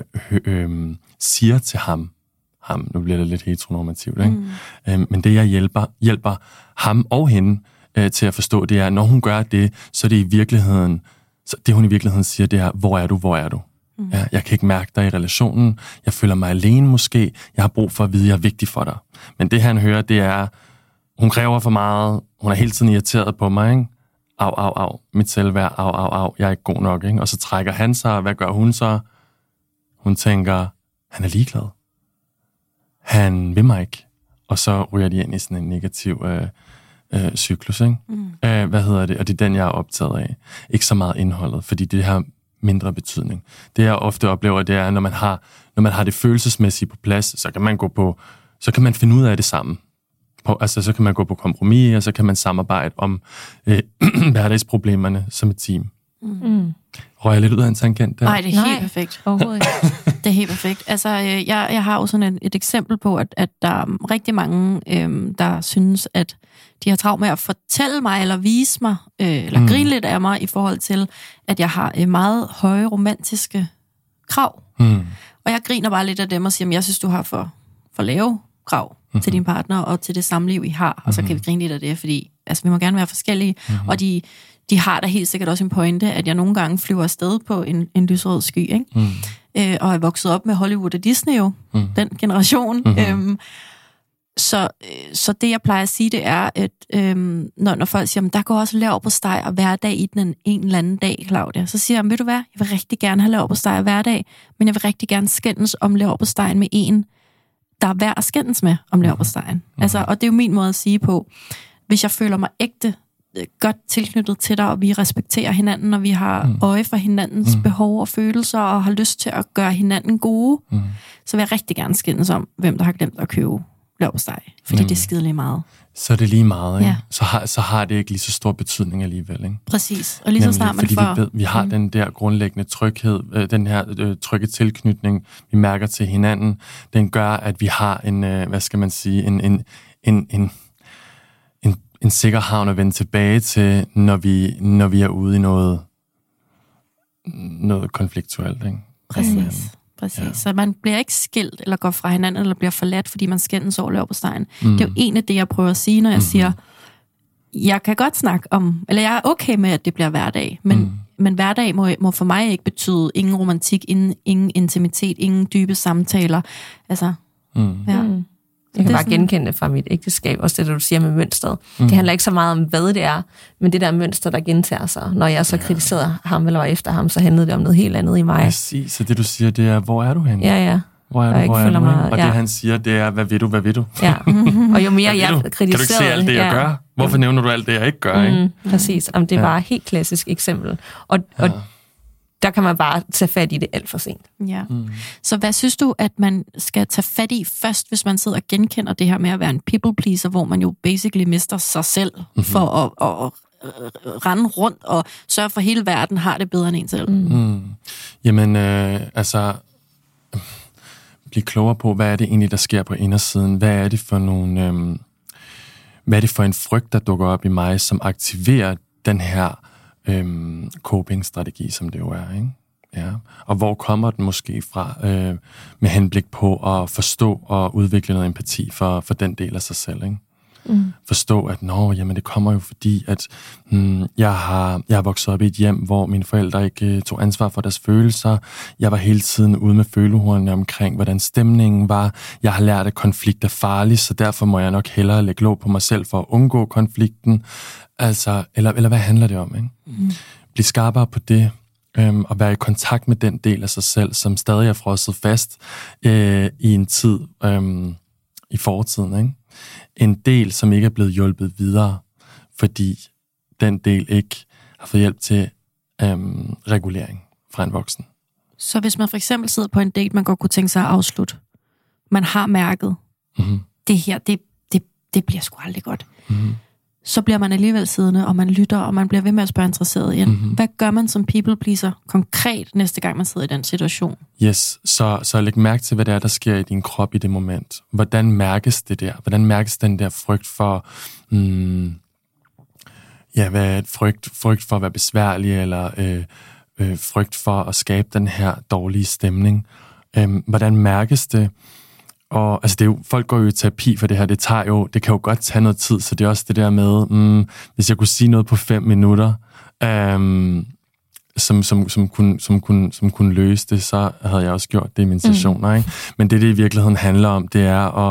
siger til ham, nu bliver det lidt heteronormativt, ikke? Men det jeg hjælper ham og hende til at forstå, det er, når hun gør det, så er det i virkeligheden, så det hun i virkeligheden siger, det er, hvor er du? Ja, jeg kan ikke mærke dig i relationen, jeg føler mig alene måske, jeg har brug for at vide, at jeg er vigtig for dig. Men det han hører, det er, hun kræver for meget, hun er hele tiden irriteret på mig, ikke? Au, mit selvværd, au, jeg er ikke god nok, ikke? Og så trækker han sig, og hvad gør hun så? Hun tænker, han er ligeglad. Han vil mig ikke. Og så ryger de ind i sådan en negativ cyklus, ikke? Og det er den, jeg er optaget af. Ikke så meget indholdet, fordi det har mindre betydning. Det jeg ofte oplever, det er, når man har det følelsesmæssige på plads, så kan man finde ud af det sammen. Så kan man gå på kompromis, og så kan man samarbejde om hverdagsproblemerne som et team. Røg jeg lidt ud af en tangent der? Nej, det er helt perfekt. Overhovedet ikke. Det er helt perfekt. Altså, jeg har jo sådan et eksempel på, at der er rigtig mange, der synes, at de har travlt med at fortælle mig, eller vise mig, eller grine lidt af mig, i forhold til, at jeg har meget høje romantiske krav. Og jeg griner bare lidt af dem og siger, at jeg synes, du har for lave krav til din partner, og til det samliv, I har. Og så kan vi grine lidt af det, fordi vi må gerne være forskellige, og de har da helt sikkert også en pointe, at jeg nogle gange flyver afsted på en lysrød sky, ikke? Og er vokset op med Hollywood og Disney jo, den generation. Så det, jeg plejer at sige, det er, at når folk siger, der går også leverpostej og hverdag i den en eller anden dag, Claudia, så siger jeg, ved du hvad, jeg vil rigtig gerne have leverpostej hverdag, men jeg vil rigtig gerne skændes om leverpostejen med en, der er værd at skændes med om leverpostejen. Altså, og det er jo min måde at sige på, hvis jeg føler mig ægte godt tilknyttet til dig, og vi respekterer hinanden, og vi har øje for hinandens behov og følelser, og har lyst til at gøre hinanden gode, så vil jeg rigtig gerne skændes om, hvem der har glemt at købe leverpostej, fordi det er skidelig meget. Så er det lige meget, ikke? Ja. Så har det ikke lige så stor betydning alligevel, ikke? Præcis. Og lige så snart man får... vi har den der grundlæggende tryghed, den her trygge tilknytning, vi mærker til hinanden, den gør, at vi har en, hvad skal man sige, en sikker havn at vende tilbage til, når vi er ude i noget konfliktuelt, ikke? Præcis. Ja. Så man bliver ikke skilt, eller går fra hinanden, eller bliver forladt, fordi man skændes over leverpostejen. Det er jo en af det, jeg prøver at sige, når jeg siger, jeg kan godt snakke om, eller jeg er okay med, at det bliver hverdag, men hverdag må for mig ikke betyde ingen romantik, ingen intimitet, ingen dybe samtaler. Altså, Jeg kan bare genkende det fra mit ægteskab, også det, du siger med mønstret. Det handler ikke så meget om, hvad det er, men det der mønster, der gentager sig. Når jeg så kritiserede ham eller var efter ham, så handlede det om noget helt andet i mig. Præcis, så det du siger, det er, hvor er du henne? Ja. Hvor er du? Og det han siger, det er, hvad vil du? Ja, og jo mere jeg kritiserede... Kan du ikke se alt det, jeg gør? Hvorfor nævner du alt det, jeg ikke gør? Ikke? Præcis, det var et helt klassisk eksempel. Og der kan man bare tage fat i det alt for sent. Ja. Så hvad synes du, at man skal tage fat i først, hvis man sidder og genkender det her med at være en people pleaser, hvor man jo basically mister sig selv for at rende rundt og sørge for, at hele verden har det bedre end en selv? Jamen, blive klogere på, hvad er det egentlig, der sker på indersiden? Hvad er det for nogle... hvad er det for en frygt, der dukker op i mig, som aktiverer den her coping-strategi, som det jo er, ikke? Ja. Og hvor kommer den måske fra, med henblik på at forstå og udvikle noget empati for den del af sig selv, ikke? Forstå, at det kommer jo fordi, at jeg har vokset op i et hjem, hvor mine forældre ikke tog ansvar for deres følelser. Jeg var hele tiden ude med følehornene omkring, hvordan stemningen var. Jeg har lært, at konflikt er farlig, så derfor må jeg nok hellere lægge låg på mig selv for at undgå konflikten. Altså, eller hvad handler det om, ikke? Bliv skarpere på det, og være i kontakt med den del af sig selv, som stadig er frosset fast i en tid i fortiden, ikke? En del, som ikke er blevet hjulpet videre, fordi den del ikke har fået hjælp til regulering fra en voksen. Så hvis man for eksempel sidder på en date, man godt kunne tænke sig at afslutte, man har mærket, det her, det bliver sgu aldrig godt. Så bliver man alligevel siddende, og man lytter, og man bliver ved med at spørge interesseret igen. Hvad gør man som people pleaser konkret næste gang, man sidder i den situation? Yes, så læg mærke til, hvad det er, der sker i din krop i det moment. Hvordan mærkes det der? Hvordan mærkes den der frygt for... hvad er frygt for at være besværlig, eller frygt for at skabe den her dårlige stemning? Hvordan mærkes det? Og altså det er jo, folk går jo i terapi for det her, det kan jo godt tage noget tid, så det er også det der med, hvis jeg kunne sige noget på 5 minutter, som kunne løse det, så havde jeg også gjort det i mine sessioner, ikke? Men det i virkeligheden handler om, det er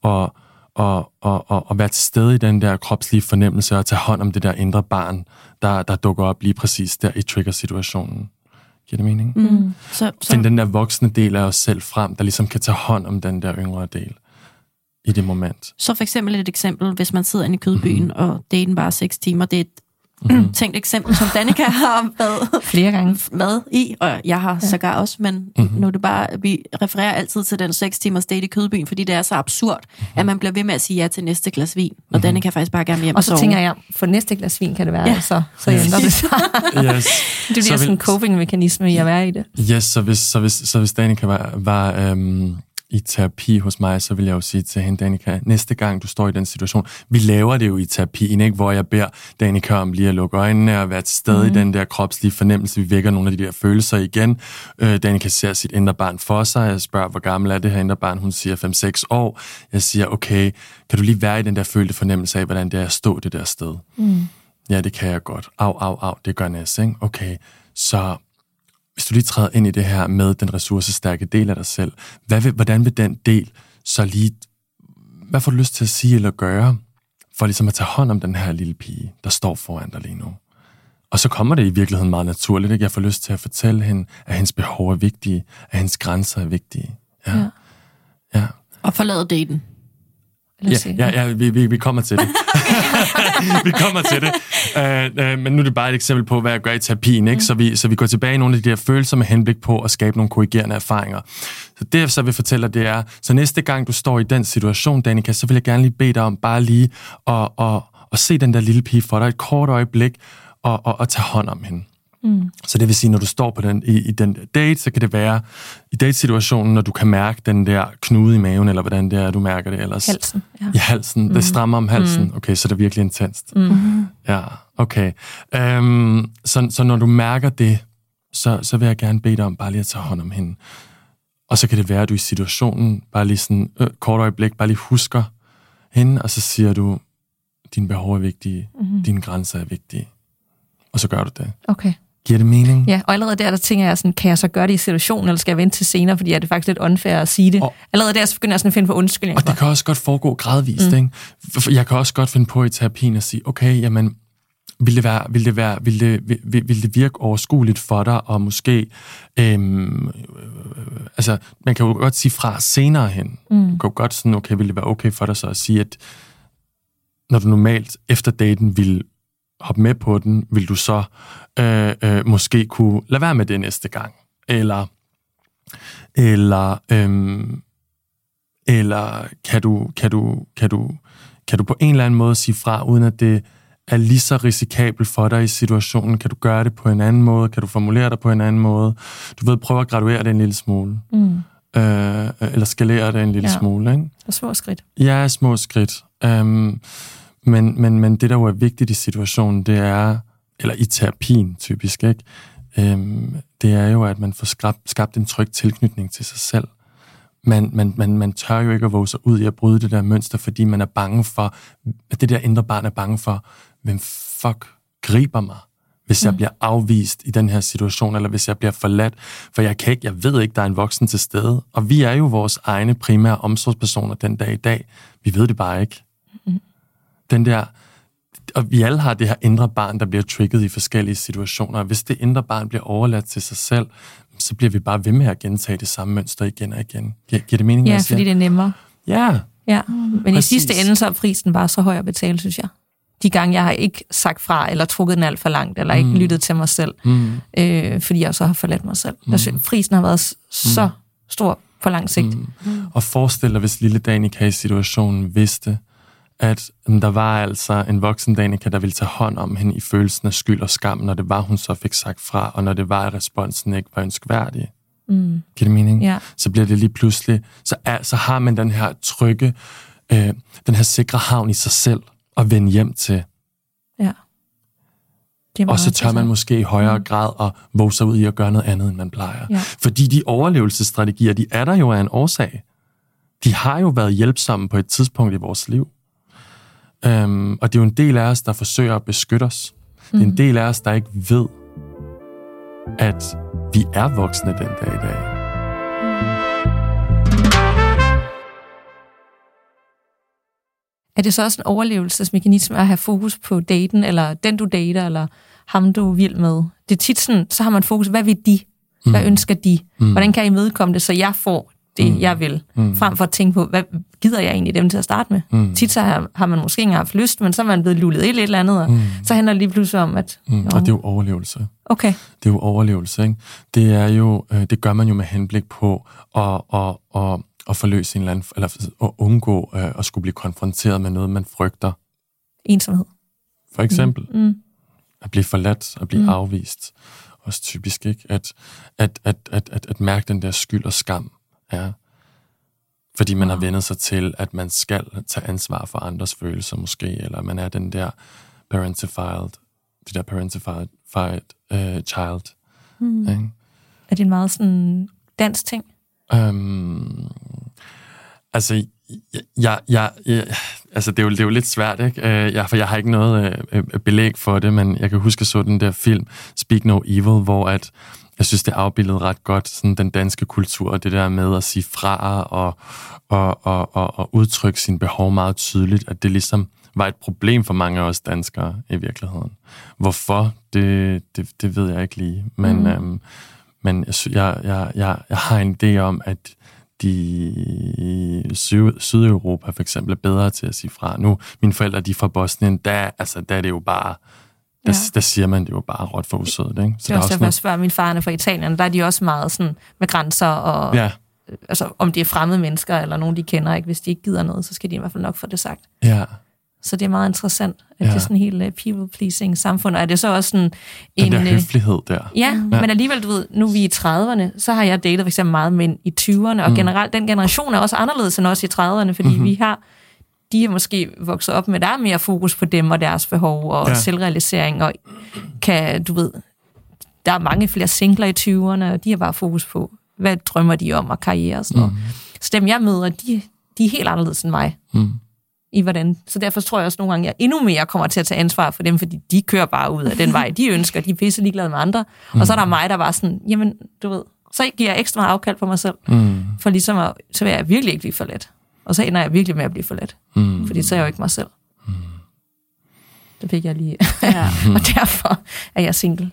at være til stede i den der kropslige fornemmelse, og tage hånd om det der indre barn, der dukker op lige præcis der i trigger-situationen. Giver det mening? Find den der voksne del af os selv frem, der ligesom kan tage hånd om den der yngre del i det moment. Så for eksempel et eksempel, hvis man sidder inde i kødbyen, og daten bare 6 timer, det er et tænkt eksempel, som Danika har været flere gange været i, og jeg har sågar også, men nu er det bare, vi refererer altid til den 6 timers date i kødbyen, fordi det er så absurd, at man bliver ved med at sige ja til næste glas vin, og Danika faktisk bare gerne hjem og sove. Og så tænker jeg, for næste glas vin kan det være, så ændrer det sig. Yes. Det bliver sådan en coping-mekanisme i at være i det. Yes, så hvis Danika var i terapi hos mig, så vil jeg jo sige til hende, Danica, næste gang du står i den situation, vi laver det jo i terapien, ikke? Hvor jeg beder Danica om lige at lukke øjnene og være til stede i den der kropslige fornemmelse. Vi vækker nogle af de der følelser igen. Danica ser sit indre barn for sig. Jeg spørger, hvor gammel er det her indre barn? Hun siger 5-6 år. Jeg siger, okay, kan du lige være i den der følte fornemmelse af, hvordan det er at stå det der sted? Ja, det kan jeg godt. Au, det gør næst, ikke? Okay, så hvis du lige træder ind i det her med den ressourcestærke del af dig selv, hvordan vil den del så lige... Hvad får du lyst til at sige eller gøre, for ligesom at tage hånd om den her lille pige, der står foran dig lige nu? Og så kommer det i virkeligheden meget naturligt, ikke? Jeg får lyst til at fortælle hende, at hendes behov er vigtige, at hendes grænser er vigtige. Ja. Og forlade daten. Ja, vi kommer til det. Vi kommer til det. Men nu er det bare et eksempel på, hvad jeg gør i terapien, ikke? Så vi går tilbage i nogle af de der følelser med henblik på at skabe nogle korrigerende erfaringer. Så det, jeg så vil fortælle dig, det er, så næste gang du står i den situation, Danica, så vil jeg gerne lige bede dig om bare lige at se den der lille pige for dig et kort øjeblik og tage hånd om hende. Så det vil sige, når du står på i den date, så kan det være i datesituationen, når du kan mærke den der knude i maven, eller hvordan det er, du mærker det ellers. Halsen, ja. I halsen, det strammer om halsen. Okay, så det er virkelig intenst. Ja, okay. Så når du mærker det, så vil jeg gerne bede dig om bare lige at tage hånd om hende. Og så kan det være, at du i situationen bare lige sådan kort øjeblik, bare lige husker hende, og så siger du, dine behov er vigtige, dine grænser er vigtige. Og så gør du det. Okay. Giver det mening? Ja, og allerede der tænker jeg sådan, kan jeg så gøre det i situationen, eller skal jeg vente til senere, fordi er det faktisk lidt unfair at sige det. Allerede der så begynder jeg sådan at finde på undskyldninger. Og det kan også godt foregå gradvist, ikke? Jeg kan også godt finde på i terapien at sige, okay, jamen, vil det virke overskueligt for dig, og måske, altså, man kan jo godt sige fra senere hen. Du kan jo godt sådan, okay, vil det være okay for dig så at sige, at når du normalt efter daten vil hoppe med på den, vil du så måske kunne lade være med det næste gang? Eller kan du på en eller anden måde sige fra, uden at det er lige så risikabelt for dig i situationen? Kan du gøre det på en anden måde? Kan du formulere det på en anden måde? Du ved, prøve at graduere det en lille smule. Eller skalere det en lille smule, ikke? Og små skridt. Ja, små skridt. Men det, der jo er vigtigt i situationen, det er, eller i terapien typisk, ikke? Det er jo, at man får skabt en tryg tilknytning til sig selv. Man tør jo ikke at våge sig ud i at bryde det der mønster, fordi man er bange for, at det der indre barn er bange for, hvem fuck griber mig, hvis jeg bliver afvist i den her situation, eller hvis jeg bliver forladt. For jeg ved ikke, der er en voksen til stede. Og vi er jo vores egne primære omsorgspersoner den dag i dag. Vi ved det bare ikke. Den der, og vi alle har det her indre barn, der bliver trigget i forskellige situationer. Og hvis det indre barn bliver overladt til sig selv, så bliver vi bare ved med at gentage det samme mønster igen og igen. Giver det mening? Ja, fordi det er nemmere. Ja. Men præcis. I sidste ende, så er prisen bare så høj at betale, synes jeg. De gange, jeg har ikke sagt fra, eller trukket den alt for langt, eller ikke lyttet til mig selv, fordi jeg så har forladt mig selv. Prisen har været så stor på lang sigt. Og forestil dig, hvis lille Danica i situationen vidste, at der var altså en voksen Danica, der ville tage hånd om hende i følelsen af skyld og skam, når det var, hun så fik sagt fra, og når det var, at responsen ikke var ønskværdig. Giver det mening? Ja. Så bliver det lige pludselig, så har man den her trygge, den her sikre havn i sig selv at vende hjem til. Ja. Og så tør man måske i højere grad at våge sig ud i at gøre noget andet, end man plejer. Ja. Fordi de overlevelsesstrategier, de er der jo af en årsag. De har jo været hjælpsomme på et tidspunkt i vores liv. Og det er jo en del af os, der forsøger at beskytte os. Det er en del af os, der ikke ved, at vi er voksne den dag i dag. Er det så også en overlevelsesmekanisme at have fokus på daten, eller den du dater, eller ham du er vild med? Det er tit sådan, så har man fokus, hvad vil de? Hvad ønsker de? Hvordan kan jeg imødekomme det, så jeg får det, jeg vil? Frem for at tænke på, hvad gider jeg egentlig dem til at starte med? Tit så har man måske ikke haft lyst, men så er man blevet lullet i et eller andet, og så handler det lige pludselig om, at... Og det er jo overlevelse. Okay. Det er jo overlevelse, ikke? Det er jo, det gør man jo med henblik på at forløse en eller anden, eller at undgå at skulle blive konfronteret med noget, man frygter. Ensomhed. For eksempel. At blive forladt, at blive afvist. Også typisk, ikke? At mærke den der skyld og skam. Ja. Fordi man har vendt sig til, at man skal tage ansvar for andres følelser måske, eller man er den der parentified child. Ikke? Er det en meget sådan dansk ting? Altså, altså det er jo lidt svært, ikke? For jeg har ikke noget belæg for det, men jeg kan huske, at så den der film Speak No Evil, hvor at jeg synes, det afbildede ret godt sådan den danske kultur, og det der med at sige fra og udtrykke sine behov meget tydeligt, at det ligesom var et problem for mange af os danskere i virkeligheden. Hvorfor? Det ved jeg ikke lige. Men jeg har en idé om, at de i Sydeuropa for eksempel er bedre til at sige fra. Nu, mine forældre, de er fra Bosnien, der er det jo bare, der siger man det jo bare råt for usødet, ikke? Så det er også derfor, jeg spørger min far fra Italien, der er de også meget sådan med grænser, og altså, om det er fremmede mennesker, eller nogen, de kender, ikke? Hvis de ikke gider noget, så skal de i hvert fald nok få det sagt. Ja. Så det er meget interessant, at det er sådan en helt people-pleasing samfund, og er det så også sådan den der høflighed der. Ja, men alligevel, du ved, nu er vi i 30'erne, så har jeg datet for eksempel meget mænd i 20'erne, og generelt, den generation er også anderledes end os i 30'erne, fordi de er måske vokset op med, der er mere fokus på dem og deres behov, og selvrealisering, og kan, du ved, der er mange flere singler i 20'erne, og de har bare fokus på, hvad drømmer de om, og karriere og sådan noget. Så dem, jeg møder, de er helt anderledes end mig. I hvordan. Så derfor tror jeg også nogle gange, jeg endnu mere kommer til at tage ansvar for dem, fordi de kører bare ud af den vej, de ønsker, de er pisse ligeglade med andre. Og så er der mig, der var sådan, jamen, du ved, så giver jeg ekstra meget afkald på mig selv, for ligesom så vil jeg virkelig ikke blive for let. Og så ender jeg virkelig med at blive for let, fordi så er jeg jo ikke mig selv. Det fik jeg lige. Og derfor er jeg single.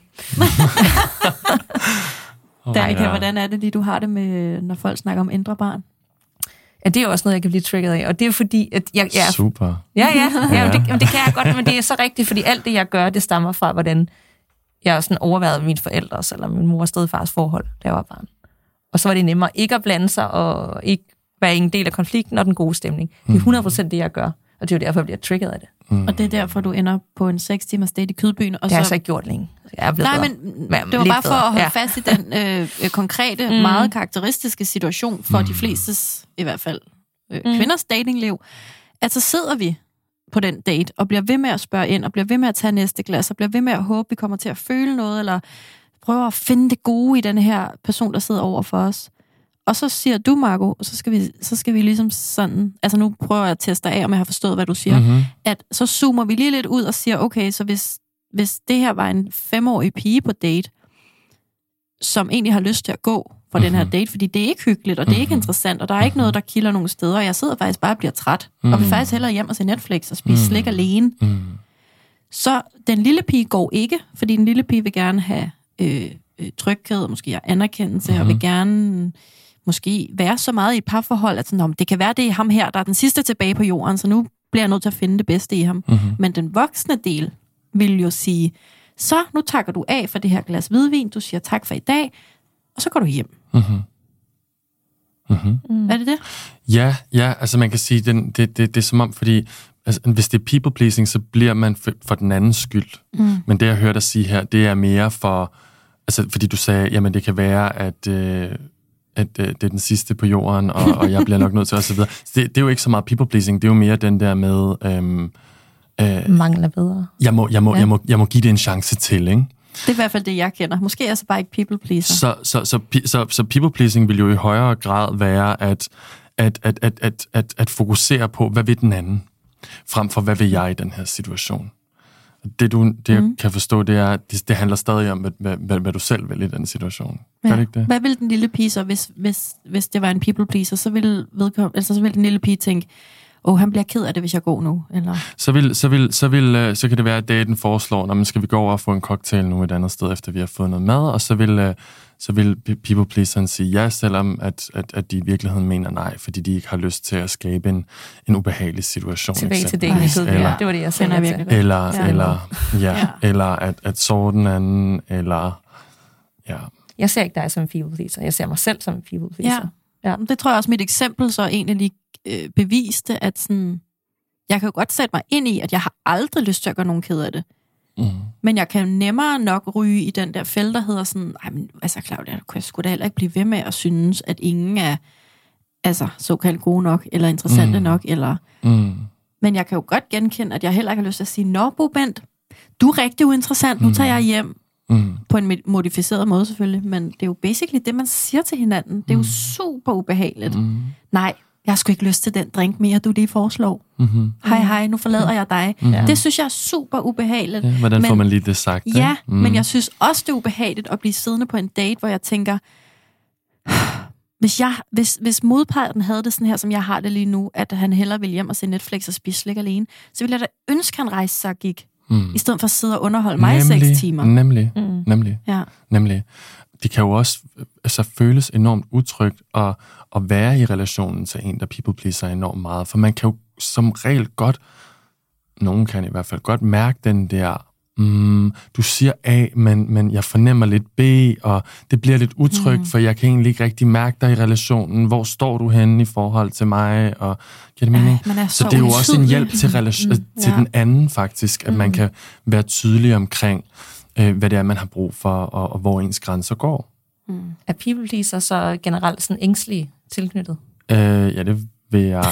Hvordan er det lige, du har det med, når folk snakker om indre barn? Ja, det er jo også noget, jeg kan blive trigget af. Og det er jo fordi, at jeg super. Ja, det kan jeg godt, men det er så rigtigt, fordi alt det, jeg gør, det stammer fra, hvordan jeg sådan overvejede mine forældres eller min mor og stedfars forhold, da jeg var barn. Og så var det nemmere ikke at blande sig, og ikke være en del af konflikten og den gode stemning. Det er 100% det, jeg gør, og det er jo derfor, jeg bliver trigget af det. Og det er derfor, du ender på en 6 timers date i Kødbyen. Og det har jeg så ikke gjort længe. Jeg er blevet det var bare for at holde fast i den konkrete, meget karakteristiske situation for de flestes, i hvert fald kvinders datingliv, at så sidder vi på den date og bliver ved med at spørge ind, og bliver ved med at tage næste glas, og bliver ved med at håbe, vi kommer til at føle noget, eller prøver at finde det gode i den her person, der sidder over for os. Og så siger du, Marco, og så skal vi ligesom sådan, altså nu prøver jeg at teste af, om jeg har forstået, hvad du siger, at så zoomer vi lige lidt ud og siger, okay, så hvis det her var en 5-årig pige på date, som egentlig har lyst til at gå for den her date, fordi det er ikke hyggeligt, og det er ikke interessant, og der er ikke noget, der kilder nogen steder, og jeg sidder faktisk bare og bliver træt, og vil faktisk hellere hjem og se Netflix og spise slik alene. Så den lille pige går ikke, fordi den lille pige vil gerne have tryghed, og måske anerkendelse, og vil gerne måske være så meget i et parforhold, at sådan, det kan være, det er ham her, der er den sidste tilbage på jorden, så nu bliver jeg nødt til at finde det bedste i ham. Men den voksne del vil jo sige, så nu takker du af for det her glas hvidvin, du siger tak for i dag, og så går du hjem. Er det det? Ja, altså man kan sige, det er som om, fordi altså, hvis det er people pleasing, så bliver man for den andens skyld. Men det, jeg hørte dig sige her, det er mere for, altså fordi du sagde, jamen det kan være, at det er den sidste på jorden, og jeg bliver nok nødt til at så videre. Det er jo ikke så meget people pleasing, det er jo mere den der med mangler bedre. Jeg må give det en chance til, ikke? Det er i hvert fald det, jeg kender. Måske er så bare ikke people pleaser. Så people pleasing vil jo i højere grad være at fokusere på, hvad vil den anden, frem for hvad vil jeg i den her situation. Det jeg kan forstå, det er, det handler stadig om, hvad du selv vil i den situation. Gør det ikke det? Hvad vil den lille pige så, hvis det var en people pleaser, så vil den lille pige tænke, han bliver ked af det, hvis jeg går nu, eller? Så kan det være, at daten foreslår, når man skal vi gå over og få en cocktail nu et andet sted, efter vi har fået noget mad, og så vil people pleaseren sige ja, selvom at de i virkeligheden mener nej, fordi de ikke har lyst til at skabe en ubehagelig situation. Tilbage til daten. Det var det, jeg sender virkelig. Eller at sove den anden, eller Jeg ser ikke dig som en people pleaser, jeg ser mig selv som en people pleaser. Ja. Det tror jeg også, mit eksempel så egentlig lige beviste, at sådan, jeg kan jo godt sætte mig ind i, at jeg har aldrig lyst til at gøre nogen ked af det. Men jeg kan nemmere nok ryge i den der fælde, der hedder sådan, altså Claudia, du kan sgu da heller ikke blive ved med at synes, at ingen altså såkaldt gode nok, eller interessante nok, eller... Men jeg kan jo godt genkende, at jeg heller ikke har lyst til at sige, nå, Bo Bent, du er rigtig uinteressant, nu tager jeg hjem. På en modificeret måde selvfølgelig, men det er jo basically det, man siger til hinanden. Det er jo super ubehageligt. Nej, jeg har sgu ikke lyst til den drink mere, du lige foreslår. Hej, nu forlader jeg dig. Det synes jeg er super ubehageligt. Ja, hvordan får man lige det sagt? Ja, men jeg synes også, det er ubehageligt at blive siddende på en date, hvor jeg tænker, hvis modparten havde det sådan her, som jeg har det lige nu, at han hellere ville hjem og se Netflix og spise slik alene, så ville jeg da ønske, han rejste sig og gik. I stedet for at sidde og underholde mig i 6 timer. Nemlig. Det kan jo også føles enormt utrygt at være i relationen til en, der people pleaser enormt meget. For man kan jo som regel godt, nogen kan i hvert fald godt mærke den der, du siger A, men jeg fornemmer lidt B, og det bliver lidt utrygt, for jeg kan egentlig ikke rigtig mærke dig i relationen. Hvor står du henne i forhold til mig? Og giver det mening? Så det er jo også en hjælp til, til den anden faktisk, at man kan være tydelig omkring, hvad det er, man har brug for, og hvor ens grænser går. Er people pleaser så generelt sådan ængstlige tilknyttet? Ja, det vil jeg,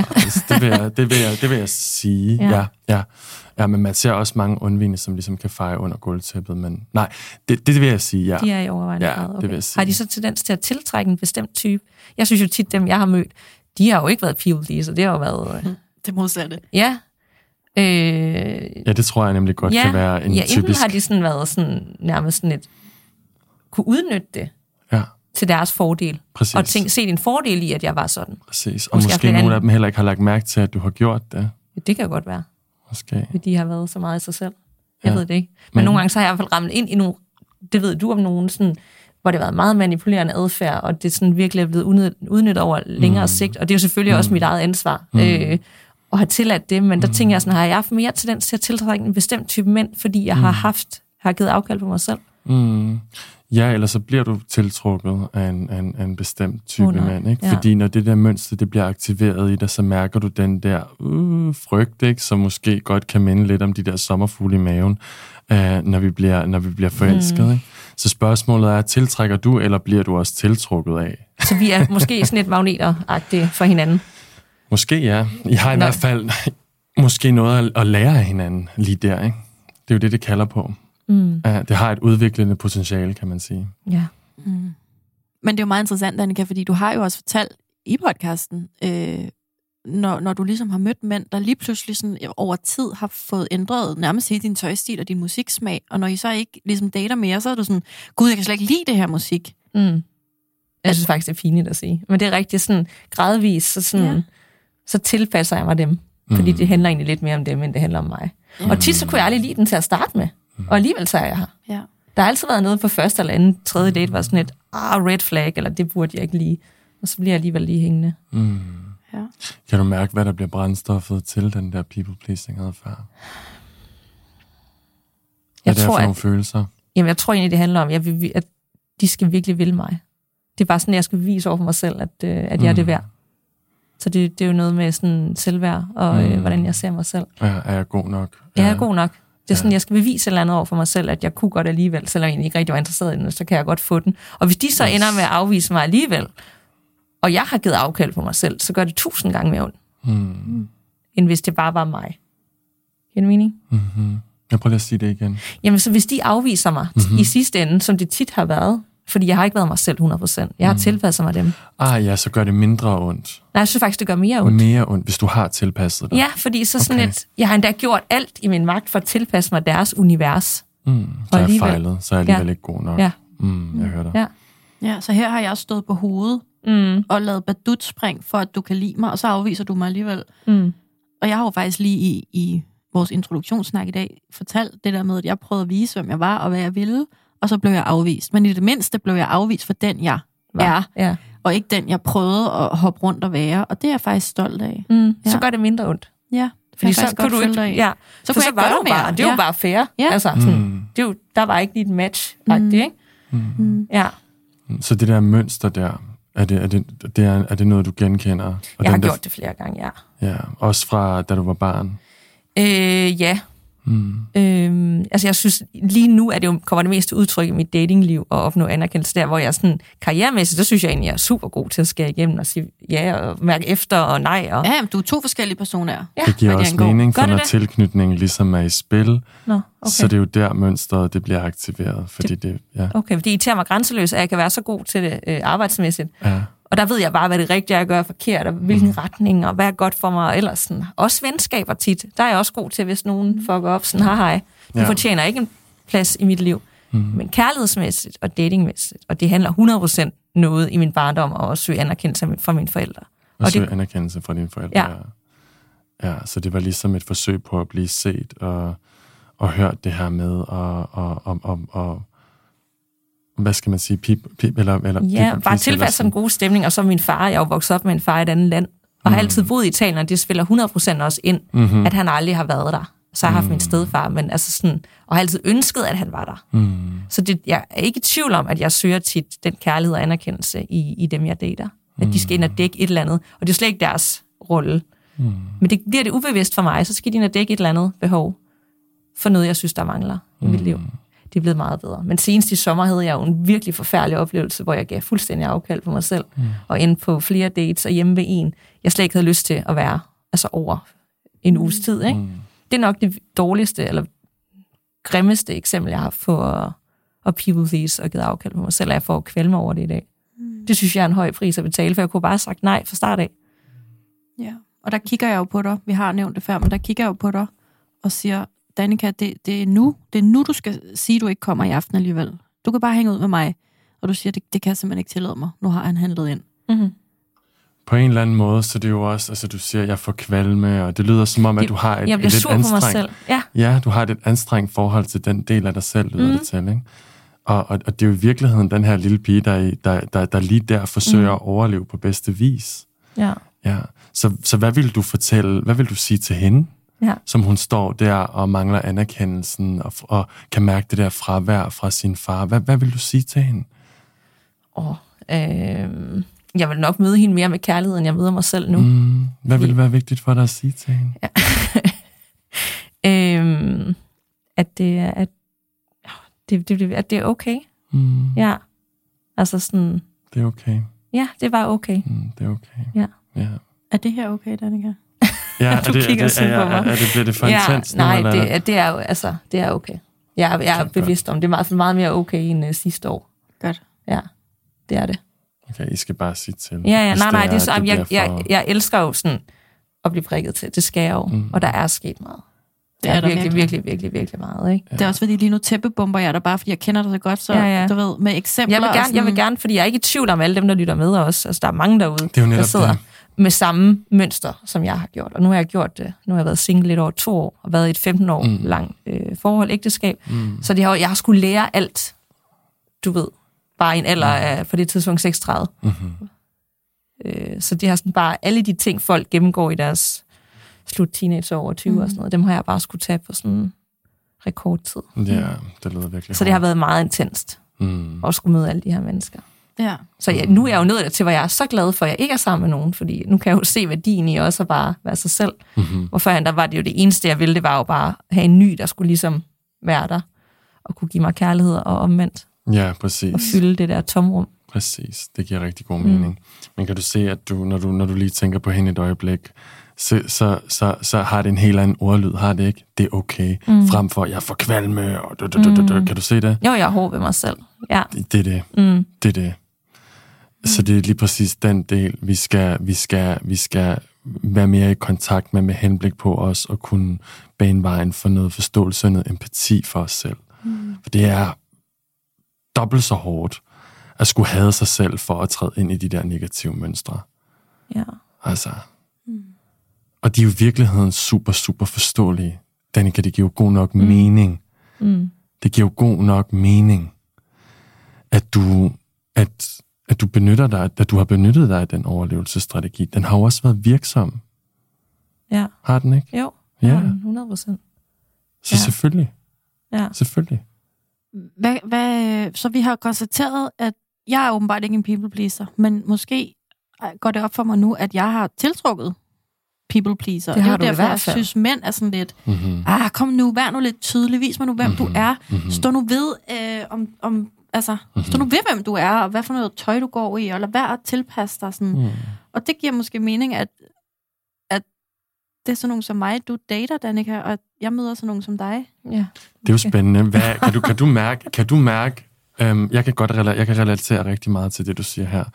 det vil jeg sige. Ja, men man ser også mange undvigende, som ligesom kan feje under gulvtæppet, men nej, det vil jeg sige, ja. De er i overvejende grad, okay. Det vil jeg sige. Har de så tendens til at tiltrække en bestemt type? Jeg synes jo tit, dem jeg har mødt, de har jo ikke været people pleaser, det har jo været... Det modsatte. Ja. Ja, det tror jeg nemlig godt kan være en typisk... Ja, enten har de sådan været sådan, nærmest sådan et... kunne udnytte det til deres fordel. Præcis. Og se en fordel i, at jeg var sådan. Præcis. Og måske nogle af dem heller ikke har lagt mærke til, at du har gjort det. Ja, det kan jo godt være. Måske. De har været så meget i sig selv. Jeg ved det ikke. Men nogle gange så har jeg i hvert fald ramt ind i nogle... Det ved du om nogen, sådan, hvor det har været meget manipulerende adfærd, og det sådan virkelig er blevet udnyttet over længere sigt. Og det er jo selvfølgelig også mit eget ansvar. Og have tilladt det, men der tænker jeg sådan, har jeg haft mere tendens til at tiltrække en bestemt type mænd, fordi jeg har givet afkald på mig selv? Ja, eller så bliver du tiltrukket af en bestemt type mand, ikke? Fordi når det der mønster, det bliver aktiveret i dig, så mærker du den der frygt, ikke? Som måske godt kan minde lidt om de der sommerfugle i maven, når vi bliver forelsket, ikke? Så spørgsmålet er, tiltrækker du, eller bliver du også tiltrukket af? Så vi er måske sådan et magneter-agtigt for hinanden? Måske, ja. Jeg har i hvert fald måske noget at lære af hinanden lige der, ikke? Det er jo det kalder på. Det har et udviklende potentiale, kan man sige. Ja. Men det er jo meget interessant, Annika, fordi du har jo også fortalt i podcasten, når du ligesom har mødt mænd, der lige pludselig sådan over tid har fået ændret nærmest hele din tøjstil og din musiksmag, og når I så ikke ligesom dater mere, så er du sådan, gud, jeg kan slet ikke lide det her musik. Jeg synes faktisk, det er fint at sige. Men det er rigtig sådan gradvist, så tilpasser jeg mig dem. Fordi det handler egentlig lidt mere om dem, end det handler om mig. Og tit så kunne jeg aldrig lide den til at starte med. Og alligevel så er jeg her. Ja. Der har altid været noget på første eller anden, tredje date, var sådan et red flag, eller det burde jeg ikke lide. Og så bliver jeg alligevel lige hængende. Ja. Kan du mærke, hvad der bliver brændstoffet til den der people-pleasing adfærd? Hvad er det for nogle følelser? Jamen, jeg tror egentlig, det handler om, at de skal virkelig ville mig. Det er bare sådan, at jeg skal bevise over for mig selv, at jeg er det værd. Så det er jo noget med sådan selvværd, og hvordan jeg ser mig selv. Ja, er jeg god nok? Ja, jeg er god nok. Det er sådan, jeg skal bevise et eller andet over for mig selv, at jeg kunne godt alligevel, selvom jeg egentlig ikke rigtig var interesseret i den, så kan jeg godt få den. Og hvis de så ender med at afvise mig alligevel, og jeg har givet afkald på mig selv, så gør det 1000 gange mere ondt, end hvis det bare var mig. Giver det mening? Jeg prøver lige at sige det igen. Jamen, så hvis de afviser mig i sidste ende, som det tit har været, fordi jeg har ikke været mig selv 100%. Jeg har tilpasset mig dem. Ja, så gør det mindre ondt. Nej, jeg synes faktisk, det gør mere ondt. Mere ondt, hvis du har tilpasset dig. Ja, fordi så sådan jeg har endda gjort alt i min magt for at tilpasse mig deres univers. Så er jeg fejlet, så er jeg alligevel ikke god nok. Ja. Jeg hører dig. Ja, så her har jeg stået på hovedet og lavet badutspring for, at du kan lide mig, og så afviser du mig alligevel. Og jeg har jo faktisk lige i vores introduktionssnak i dag fortalt det der med, at jeg prøvede at vise, hvem jeg var og hvad jeg ville, og så blev jeg afvist. Men i det mindste blev jeg afvist for den, jeg er, og ikke den, jeg prøvede at hoppe rundt og være. Og det er jeg faktisk stolt af. Så gør det mindre ondt. Ja, fordi så kunne du ikke... Ja. Så var du bare... Det er jo bare fair. Ja. Altså, sådan, det er jo, der var ikke lige et match-agtigt, ikke? Ja. Så det der mønster der, er det noget, du genkender? Og jeg har gjort det flere gange, Ja, også fra da du var barn? Ja. Altså jeg synes, lige nu er det jo, kommer det mest til udtryk i mit datingliv at opnå anerkendelse der, hvor jeg sådan karrieremæssigt, så synes jeg egentlig, jeg er super god til at skære igennem og sige ja og mærke efter og nej. Og... Ja, men du er 2 forskellige personer. Ja. Det giver også mening, for når tilknytningen ligesom er i spil, okay. Så det er jo der mønstret, det bliver aktiveret. Fordi det Okay, det irriterer mig grænseløst, at jeg kan være så god til det arbejdsmæssigt. Ja. Og der ved jeg bare, hvad det rigtige er at gøre forkert, og hvilken retning, og hvad er godt for mig, og ellers sådan. Også venskaber tit. Der er jeg også god til, hvis nogen fucker op sådan, hej, du fortjener ikke en plads i mit liv. Men kærlighedsmæssigt og datingmæssigt, og det handler 100% noget i min barndom, og også søge anerkendelse fra mine forældre. Og søge anerkendelse fra dine forældre, ja. Så det var ligesom et forsøg på at blive set, og hørt det her med, og hvad skal man sige, bare tilpasse en god stemning, og så min far, jeg er jo vokset op med en far i et andet land, og har altid boet i Italien, og det spiller 100% også ind, at han aldrig har været der. Så har jeg haft min stedfar, men altså sådan, og har altid ønsket, at han var der. Så jeg er ikke i tvivl om, at jeg søger tit den kærlighed og anerkendelse i dem, jeg dater. At de skal ind og dække et eller andet, og det er slet ikke deres rolle. Men det bliver det ubevidst for mig, så skal de ind og dække et eller andet behov for noget, jeg synes, der mangler i mit liv. Det er blevet meget bedre. Men senest i sommer havde jeg jo en virkelig forfærdelig oplevelse, hvor jeg gav fuldstændig afkald på mig selv, og endte på flere dates og hjemme ved en, jeg slet ikke havde lyst til at være, altså over en uges tid. Ikke? Det er nok det dårligste, eller grimmeste eksempel, jeg har haft på at people please og givet afkald på mig selv, at jeg får kvalme over det i dag. Det synes jeg er en høj pris at betale, for jeg kunne bare have sagt nej fra start af. Ja, og der kigger jeg jo på dig, vi har nævnt det før, men der kigger jeg jo på dig og siger, Danica, det er nu, du skal sige, du ikke kommer i aften alligevel. Du kan bare hænge ud med mig. Og du siger, det kan jeg simpelthen ikke tillade mig. Nu har han handlet ind. På en eller anden måde, så det er jo også, altså du siger, jeg får kvalme, og det lyder som om, at du har et lidt anstrengt... Ja, du har et anstrengt forhold til den del af dig selv, lyder det til, ikke? Og det er jo i virkeligheden den her lille pige, der lige der forsøger at overleve på bedste vis. Ja. Så hvad vil du fortælle, hvad vil du sige til hende? Som hun står der og mangler anerkendelsen og kan mærke det der fravær fra sin far. Hvad vil du sige til hende? Jeg vil nok møde hende mere med kærlighed, end jeg møder mig selv nu. Hvad vil være vigtigt for dig at sige til hende? At det er okay. Ja. Altså sådan... Det er okay. Ja, det var okay. Det er okay. Ja. Er det her okay, Danica? Ja, du kigger sådan på mig. Bliver det for intens nu? Nej, det er jo, altså, det er okay. Jeg er bevidst om, det er meget mere okay end sidste år. Godt. Ja, det er det. Okay, I skal bare sige til. Ja, nej, det er så, jeg elsker jo sådan at blive prikket til. Det skal jeg jo, og der er sket meget. Det er virkelig meget, ikke? Ja. Det er også fordi lige nu tæppebomber jeg dig bare, fordi jeg kender dig så godt, så du ved, med eksempler. Jeg vil gerne, fordi jeg er ikke i tvivl om alle dem, der lytter med os. Altså, der er mange derude, der sidder med samme mønster, som jeg har gjort. Og nu har jeg gjort det. Nu har jeg været single lidt over 2 år, og været i et 15 år langt forhold, ægteskab. Så jeg har skulle lære alt, du ved, bare i en alder af, på det tidspunkt 36. Så det har sådan bare, alle de ting, folk gennemgår i deres slut teenageår over 20 og sådan noget, dem har jeg bare skulle tage på sådan rekordtid. Ja, det lyder virkelig. Så det har været meget intenst at skulle møde alle de her mennesker. Ja. Så nu er jeg jo nået til, hvor jeg er så glad for, at jeg ikke er sammen med nogen, fordi nu kan jeg jo se værdien i også at bare være sig selv. Og førhen, der var det jo det eneste, jeg ville, det var jo bare at have en ny, der skulle ligesom være der, og kunne give mig kærlighed og omvendt. Ja, præcis. Og fylde det der tomrum. Præcis, det giver rigtig god mening. Men kan du se, at når du lige tænker på hende et øjeblik, så har det en helt anden ordlyd, har det ikke? Det er okay. Frem for, jeg får kvalme, og kan du se det? Jo, jeg er hård ved mig selv. Ja. Det er det. Det er det. Så det er lige præcis den del, vi skal være mere i kontakt med henblik på os, og kunne bane vejen for noget forståelse og noget empati for os selv. For det er dobbelt så hårdt, at skulle hade sig selv for at træde ind i de der negative mønstre. Ja. Altså. Og de er jo i virkeligheden super, super forståelige. Danica, det giver jo god nok mening. Det giver jo god nok mening, at du benytter dig, at du har benyttet dig af den overlevelsesstrategi. Den har jo også været virksom. Ja. Har den ikke? Jo, ja. 100%. Så selvfølgelig. Ja. Selvfølgelig. Så vi har konstateret, at jeg er åbenbart ikke en people pleaser, men måske går det op for mig nu, at jeg har tiltrukket people pleaser. Det er har jo du derfor, i hvert fald. jeg synes, mænd er sådan lidt, kom nu, vær nu lidt tydelig, vis mig nu, hvem du er. Stå nu ved, stå nu ved, hvem du er, og hvad for noget tøj, du går i, og lad være at tilpasse dig. Sådan. Og det giver måske mening, at det er sådan nogen som mig, du dater, Danika, og jeg møder sådan nogen som dig. Ja. Det er jo spændende. Kan du mærke, jeg kan relatere rigtig meget til det, du siger her.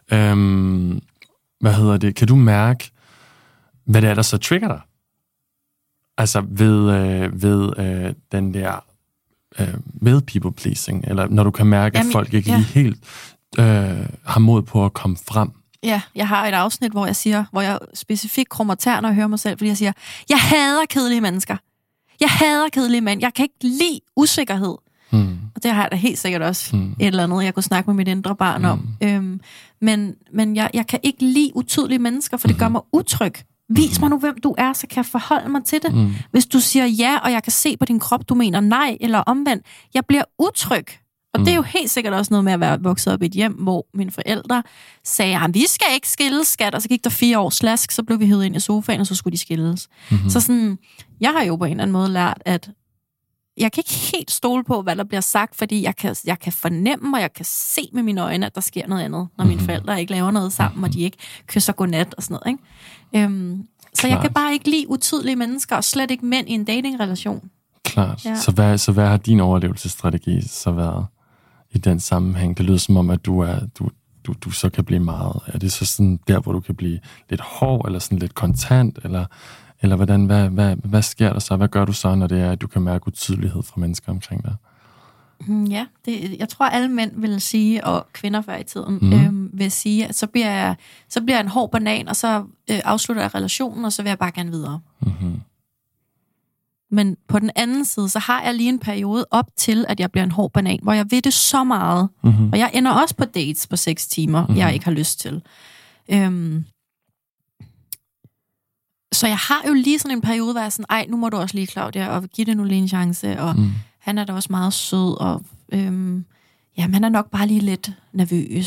Kan du mærke, hvad det er, der så trigger dig? Altså ved den der ved people pleasing, eller når du kan mærke, at folk ikke lige helt har mod på at komme frem. Ja, jeg har et afsnit, hvor jeg specifikt krummer tæerne og hører mig selv, fordi jeg siger, jeg hader kedelige mennesker. Jeg hader kedelige mænd. Jeg kan ikke lide usikkerhed. Og det har jeg da helt sikkert også et eller andet, jeg kunne snakke med mit indre barn om. Men jeg kan ikke lide utydelige mennesker, for det gør mig utryg. Vis mig nu, hvem du er, så kan jeg forholde mig til det. Hvis du siger ja, og jeg kan se på din krop, du mener nej, eller omvendt, jeg bliver utryg. Og det er jo helt sikkert også noget med at være vokset op i et hjem, hvor mine forældre sagde, vi skal ikke skilles, skat, og så gik der 4 år slask, så blev vi hævet ind i sofaen, og så skulle de skilles. Så sådan, jeg har jo på en eller anden måde lært, at jeg kan ikke helt stole på, hvad der bliver sagt, fordi jeg kan fornemme, og jeg kan se med mine øjne, at der sker noget andet, når mine forældre ikke laver noget sammen, og de ikke kysser godnat og sådan noget, ikke? Så jeg kan bare ikke lide utydelige mennesker, og slet ikke mænd i en datingrelation. Klart. Ja. Så hvad har din overlevelsesstrategi så været i den sammenhæng? Det lyder som om, at du så kan blive meget. Er det så sådan der, hvor du kan blive lidt hård, eller sådan lidt kontant, eller hvordan, hvad sker der så? Hvad gør du så, når det er, at du kan mærke utydelighed fra mennesker omkring dig? Ja, jeg tror, alle mænd vil sige, og kvinder før i tiden, vil sige, at så bliver jeg en hård banan, og så afslutter jeg relationen, og så vil jeg bare gerne videre. Men på den anden side, så har jeg lige en periode op til, at jeg bliver en hård banan, hvor jeg ved det så meget, og jeg ender også på dates på 6 timer, jeg ikke har lyst til. Så jeg har jo lige sådan en periode, hvor jeg er sådan, nu må du også lige, Claudia, og give det nu lige en chance, og han er da også meget sød, og han er nok bare lige lidt nervøs.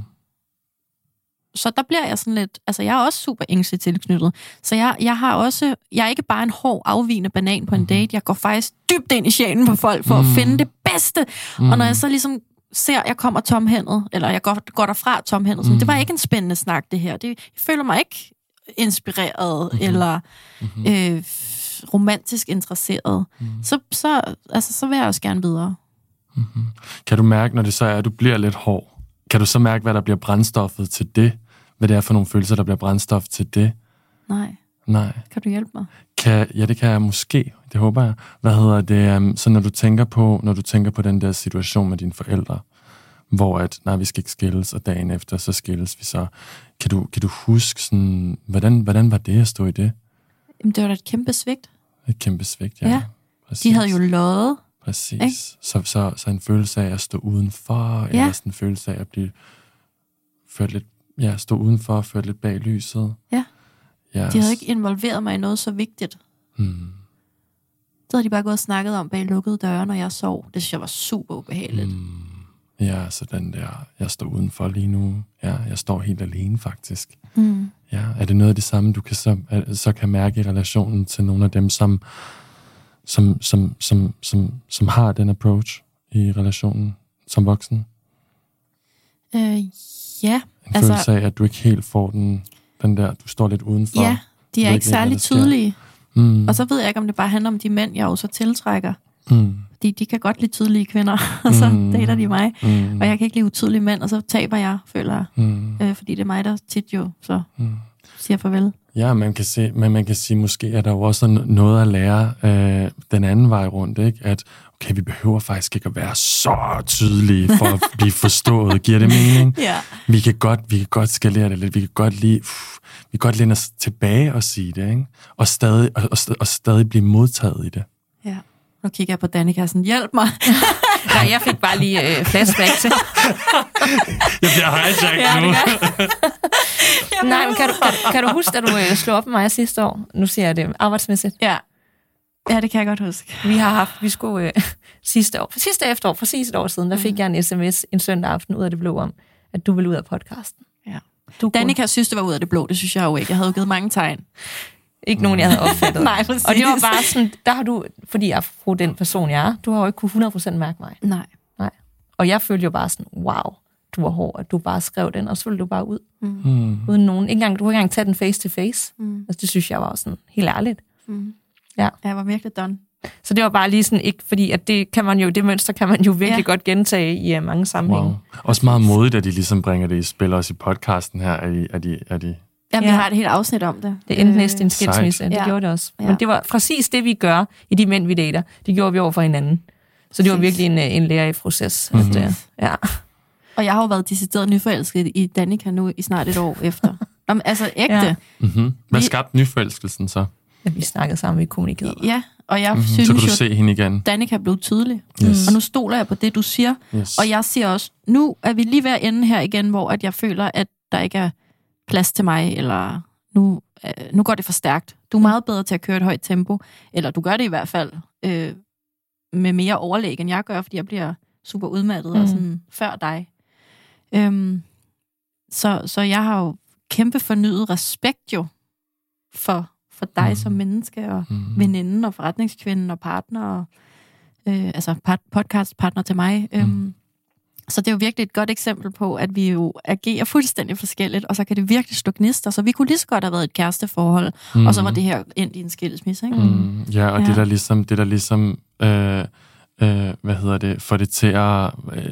Så der bliver jeg sådan lidt, altså jeg er også super ængstelig tilknyttet, så jeg er ikke bare en hård, afvigende banan på en date, jeg går faktisk dybt ind i sjælen på folk, for at finde det bedste, og når jeg så ligesom ser, at jeg kommer tomhændet, eller jeg går derfra tomhændet, det var ikke en spændende snak, det her, jeg føler mig ikke inspireret, eller romantisk interesseret, så vil jeg også gerne videre. Kan du mærke, når det så er, at du bliver lidt hård, kan du så mærke, hvad der bliver brændstoffet til det? Hvad det er for nogle følelser, der bliver brændstof til det? Nej. Kan du hjælpe mig? Ja, det kan jeg måske. Det håber jeg. Så når du tænker på den der situation med dine forældre, hvor vi skal ikke skilles, og dagen efter, så skilles vi så. Kan du huske sådan, hvordan var det at stå i det? Jamen, det var da et kæmpe svigt. Et kæmpe svigt, ja. De havde jo løjet. Præcis. Så en følelse af at stå udenfor, eller sådan en følelse af at blive ført lidt, stå udenfor og ført lidt bag lyset. Ja. De havde ikke involveret mig i noget så vigtigt. Det havde de bare gået og snakket om bag lukkede døre, når jeg sov. Det synes jeg var super ubehageligt. Ja, så den der, jeg står udenfor lige nu. Ja, jeg står helt alene faktisk. Ja, er det noget af det samme, du kan så kan mærke i relationen til nogle af dem, som har den approach i relationen som voksen? Ja. En følelse af, at du ikke helt får den der, du står lidt udenfor. Ja, de er ikke særlig tydelige. Og så ved jeg ikke, om det bare handler om de mænd, jeg også tiltrækker. Fordi de kan godt lide tydelige kvinder, og så dater de mig. Og jeg kan ikke lide utydelige mænd, og så taber jeg, føler jeg. Fordi det er mig, der tit jo så siger farvel. Ja, man kan sige, måske er der jo også noget at lære den anden vej rundt, ikke? At okay, vi behøver faktisk ikke at være så tydelige for at blive forstået. Giver det mening? Ja. Vi kan godt skalere det lidt. Vi kan godt læne os tilbage og sige det, ikke? Og stadig blive modtaget i det. Ja. Nu kigger jeg på Danika sådan, hjælp mig. Nej, jeg fik bare lige flashback til. Jeg bliver hijacked nu. Nej, men kan du huske, at du slog op med mig sidste år? Nu siger jeg det arbejdsmæssigt. Ja, det kan jeg godt huske. Vi skulle sidste efterår, præcis et år siden, der fik jeg en sms en søndag aften ud af det blå om, at du ville ud af podcasten. Ja. Danica synes, det var ud af det blå. Det synes jeg jo ikke. Jeg havde jo givet mange tegn. Ikke nogen, jeg havde opfattet. Nej, præcis. Og det var bare sådan, der har du, fordi jeg er den person, jeg er, du har jo ikke kunne 100% mærke mig. Nej. Og jeg følte jo bare sådan, wow, du var hård, at du bare skrev den, og så ville du bare ud. Uden nogen. Du har ikke engang taget den face to face. Altså, det synes jeg var sådan helt ærligt. Ja. Jeg var virkelig done. Så det var bare lige sådan, ikke fordi, at det mønster kan man jo virkelig godt gentage i mange sammenhænge. Wow. Også meget modigt, at de ligesom bringer det i spil, også i podcasten her, er de Jamen, vi har et helt afsnit om det. Det endte næsten en skilsmisse, det gjorde det også. Men det var præcis det, vi gør i de mænd, vi dater. Det gjorde vi over for hinanden. Så det var virkelig en lærer i proces. Ja. Og jeg har jo været decideret nyforelsket i Danica nu i snart et år efter. Altså ægte. Ja. Hvad skabte nyforelskelsen så? Ja, vi snakkede sammen, vi kommunikerede. Ja, og jeg synes så kan du se hende igen. Danica blev tydelig. Og nu stoler jeg på det, du siger. Og jeg siger også, nu er vi lige ved at ende her igen, hvor at jeg føler, at der ikke er plads til mig, eller nu går det for stærkt. Du er meget bedre til at køre et højt tempo, eller du gør det i hvert fald med mere overlæg, end jeg gør, fordi jeg bliver super udmattet og sådan før dig. Så jeg har jo kæmpe fornyet respekt jo for dig som menneske og veninden og forretningskvinden og partner og altså podcastpartner til mig. Så det er jo virkelig et godt eksempel på, at vi jo agerer fuldstændig forskelligt, og så kan det virkelig slå gnister. Så vi kunne lige så godt have været et kæresteforhold, og så var det her endt i en skilsmisse, ikke? Ja, og det der ligesom får det til at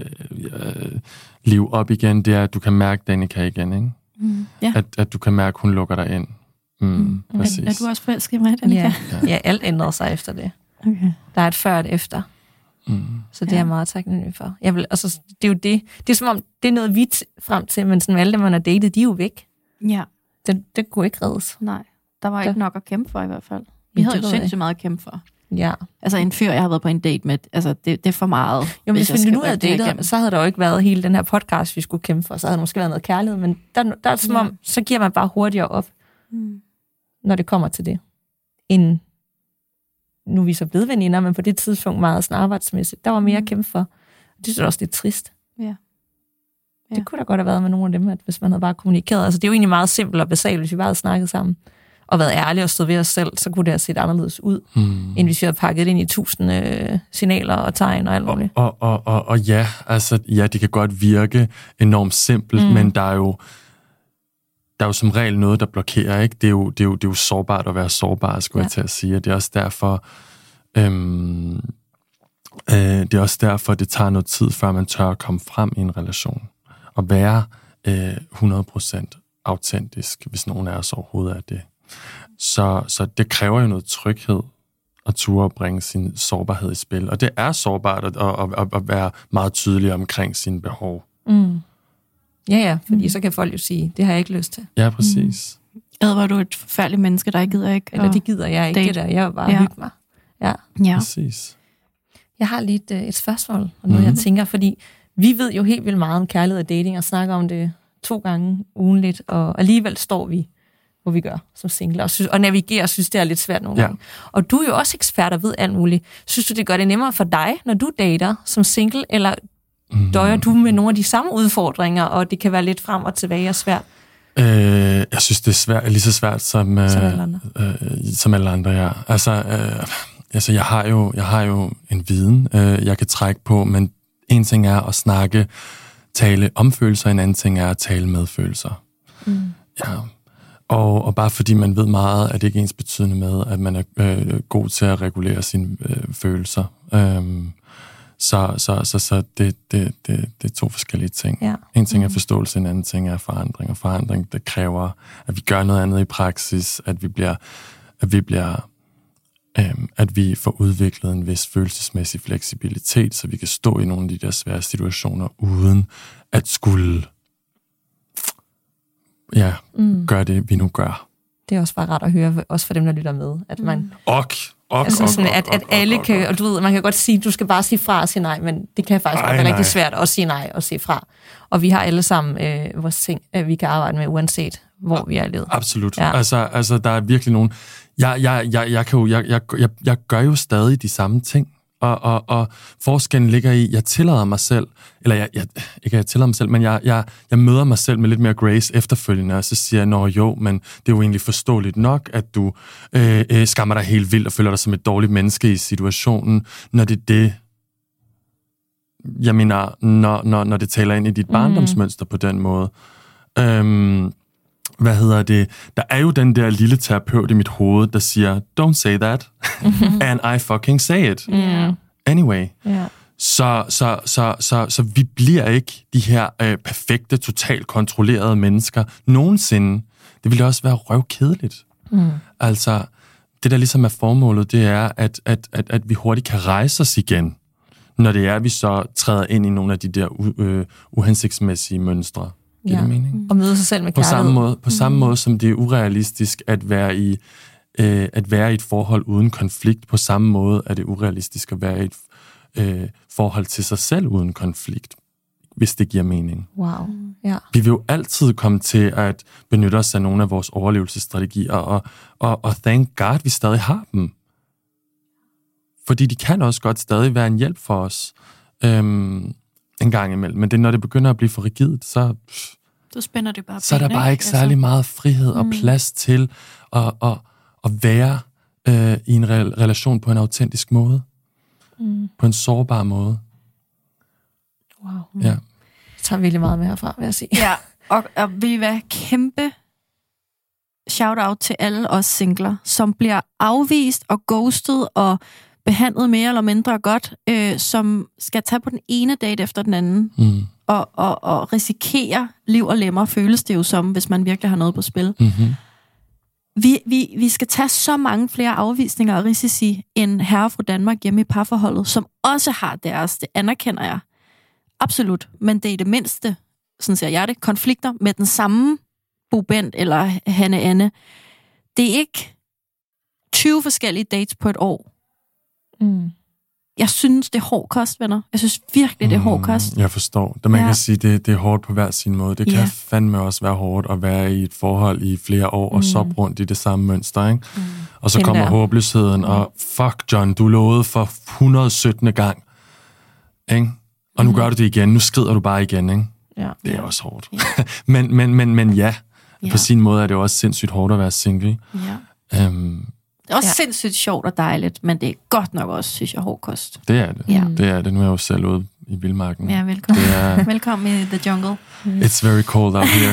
live op igen, det er, at du kan mærke Danica igen, ikke? Ja. At du kan mærke, hun lukker dig ind. Præcis. Er du også forelsket i mig, Danica? Ja, alt ændrede sig efter det. Okay. Der er et før og et efter. Så det er jeg meget taknemmelig for. Det er jo det. Det er som om, det er noget vidt frem til, men sådan alle dem, man har datet, de er jo væk. Ja. Det kunne ikke reddes. Nej, der var ikke nok at kæmpe for i hvert fald. Vi havde jo sindssygt meget at kæmpe for. Ja. Altså en fyr, jeg har været på en date med, altså det er for meget. Jo, men hvis vi nu havde datet, så havde der jo ikke været hele den her podcast, vi skulle kæmpe for. Så havde der måske været noget kærlighed, men der er som om, så giver man bare hurtigere op, når det kommer til det. Nu er vi så blevet veninder, men på det tidspunkt meget sådan arbejdsmæssigt. Der var mere at kæmpe for. Det synes jeg også lidt trist. Ja. Det kunne da godt have været med nogle af dem, at hvis man havde bare kommunikeret. Altså det er jo egentlig meget simpelt og basalt, hvis vi bare havde snakket sammen og været ærlige og stået ved os selv, så kunne det have set anderledes ud, end hvis vi havde pakket ind i 1000 signaler og tegn og alt muligt. Og ja, altså ja, det kan godt virke enormt simpelt, men der er jo som regel noget, der blokerer, ikke? Det er jo sårbart at være sårbar, skulle jeg til at sige. Og det er også derfor, det tager noget tid, før man tør at komme frem i en relation. Og være 100% autentisk, hvis nogen af os overhovedet er det. Så det kræver jo noget tryghed at turde at bringe sin sårbarhed i spil. Og det er sårbart at være meget tydelig omkring sine behov. Ja, fordi så kan folk jo sige, det har jeg ikke lyst til. Ja, præcis. Var du et forfærdeligt menneske, der ikke gider ikke? Eller det gider jeg ikke, det der. Jeg vil bare hygge mig. Ja. Præcis. Jeg har lige et spørgsmål, og noget jeg tænker, fordi vi ved jo helt vildt meget om kærlighed og dating, og snakker om det 2 gange ugenligt, og alligevel står vi, hvor vi gør som single, og navigerer og synes, det er lidt svært nogle gange. Og du er jo også ekspert og ved alt muligt. Synes du, det gør det nemmere for dig, når du dater som single, eller døjer du med nogle af de samme udfordringer, og det kan være lidt frem og tilbage og svært? Jeg synes, det er svært, lige så svært som alle andre, ja. Altså, jeg har jo en viden, jeg kan trække på, men en ting er at tale om følelser, en anden ting er at tale med følelser. Ja. Og bare fordi man ved meget, er det ikke ens betydende med, at man er god til at regulere sine følelser. Så det er 2 forskellige ting. Ja. En ting er forståelse, en anden ting er forandring. Og forandring, det kræver, at vi gør noget andet i praksis, at vi får udviklet en vis følelsesmæssig fleksibilitet, så vi kan stå i nogle af de der svære situationer, uden at skulle gøre det, vi nu gør. Det er også bare rart at høre, også for dem, der lytter med, at man... At alle kan... Og du ved, man kan godt sige, du skal bare sige fra og sige nej, men det kan faktisk godt være rigtig svært at sige nej og sige fra. Og vi har alle sammen vores ting, vi kan arbejde med, uanset hvor vi er i livet. Absolut. Ja. Altså, der er virkelig nogen... Jeg gør jo stadig de samme ting. Og forskellen ligger i, jeg tillader mig selv, eller jeg tillader mig selv, men jeg møder mig selv med lidt mere grace efterfølgende, og så siger jeg, men det er jo egentlig forståeligt nok, at du skammer dig helt vildt og føler dig som et dårligt menneske i situationen, når det er det, jeg mener, når det taler ind i dit barndomsmønster på den måde. Der er jo den der lille terapeut i mit hoved, der siger, don't say that, and I fucking say it. Yeah. Anyway. Yeah. Så vi bliver ikke de her perfekte, totalt kontrollerede mennesker nogensinde. Det ville også være røvkedeligt. Altså, det der ligesom er formålet, det er, at vi hurtigt kan rejse os igen, når det er, at vi så træder ind i nogle af de der uhensigtsmæssige mønstre. Det er mening. Og møde sig selv med kærlighed. På samme måde, som det er urealistisk at være i et forhold uden konflikt, på samme måde er det urealistisk at være i et forhold til sig selv uden konflikt, hvis det giver mening. Wow. Ja. Vi vil jo altid komme til at benytte os af nogle af vores overlevelsesstrategier, og thank God, vi stadig har dem. Fordi de kan også godt stadig være en hjælp for os. En gang imellem. Men det, når det begynder at blive for rigidt, så spænder det bare så er der bare ikke særlig meget frihed og plads til at være i en relation på en autentisk måde. På en sårbar måde. Wow. Ja. Det tager virkelig meget med herfra, vil jeg sige. Ja, og vil I være kæmpe shout-out til alle os singler, som bliver afvist og ghostet og behandlet mere eller mindre godt, som skal tage på den ene date efter den anden, og risikere liv og lemmer, føles det jo som, hvis man virkelig har noget på spil. Mm-hmm. Vi skal tage så mange flere afvisninger og risici end herre fra Danmark hjemme i parforholdet, som også har deres, det anerkender jeg. Absolut, men det er det mindste, sådan ser jeg det, konflikter med den samme Bo Bent eller Hanne Anne. Det er ikke 20 forskellige dates på et år. Jeg synes, det er hård kost, venner. Jeg synes virkelig, det er hård kost. Jeg forstår. Man kan sige, det er hårdt på hver sin måde. Det kan fandme også være hårdt at være i et forhold i flere år og så rundt i det samme mønster, ikke? Og så kommer håbløsheden, og fuck John, du lovede for 117. gang. Ikke? Og nu gør du det igen. Nu skrider du bare igen, ikke? Ja. Det er også hårdt. men ja, på sin måde er det også sindssygt hårdt at være single. Ja. Det er også sindssygt sjovt og dejligt, men det er godt nok også, synes jeg, hård kost. Det er det. Ja. Det er det. Nu er jeg jo selv ude i vildmarken. Ja, velkommen. Velkommen i the jungle. It's very cold out here.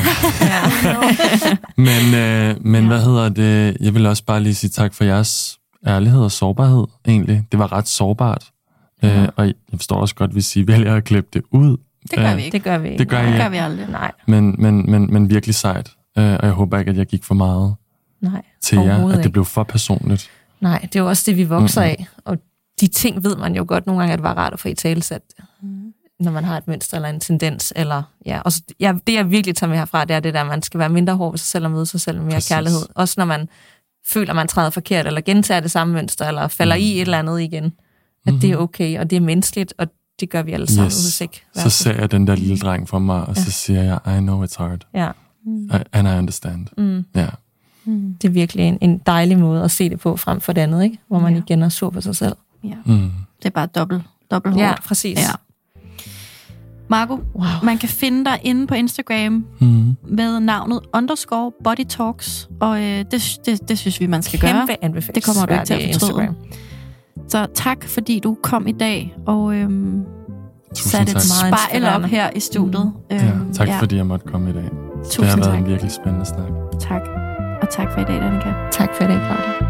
men hvad hedder det? Jeg vil også bare lige sige tak for jeres ærlighed og sårbarhed, egentlig. Det var ret sårbart. Og jeg forstår også godt, hvis I vælger at klippe det ud. Det gør vi ikke. Det gør vi ikke. Det gør vi aldrig. Nej. Men virkelig sejt. Og jeg håber ikke, at jeg gik for meget til jer, at det blev for personligt. Nej, det er jo også det, vi vokser af. Og de ting ved man jo godt nogle gange, at det var rart at få i talesat, når man har et mønster eller en tendens. Eller, og så, det, jeg virkelig tager med herfra, det er det der, man skal være mindre hård ved sig selv og møde sig selv med mere kærlighed. Også når man føler, man træder forkert, eller gentager det samme mønster, eller falder i et eller andet igen. At det er okay, og det er menneskeligt, og det gør vi alle sammen. Så ser jeg den der lille dreng for mig, og så siger jeg, I know it's hard. Ja. And I understand. Ja. Det er virkelig en dejlig måde at se det på, frem for det andet, ikke? Hvor man igen er sur på sig selv. Ja. Det er bare dobbelt hårdt. Ja, præcis. Ja. Marco, man kan finde dig inde på Instagram med navnet _bodytalks, og det synes vi, man skal gøre. Kæmpe anbefaling. Det kommer du ikke til at fortryde. Så tak, fordi du kom i dag og satte et spejl op her i studiet. Tak, fordi jeg måtte komme i dag. Det har været en virkelig spændende snak. Tak. Og tak for i dag, Danika. Tak for i dag, Claudia.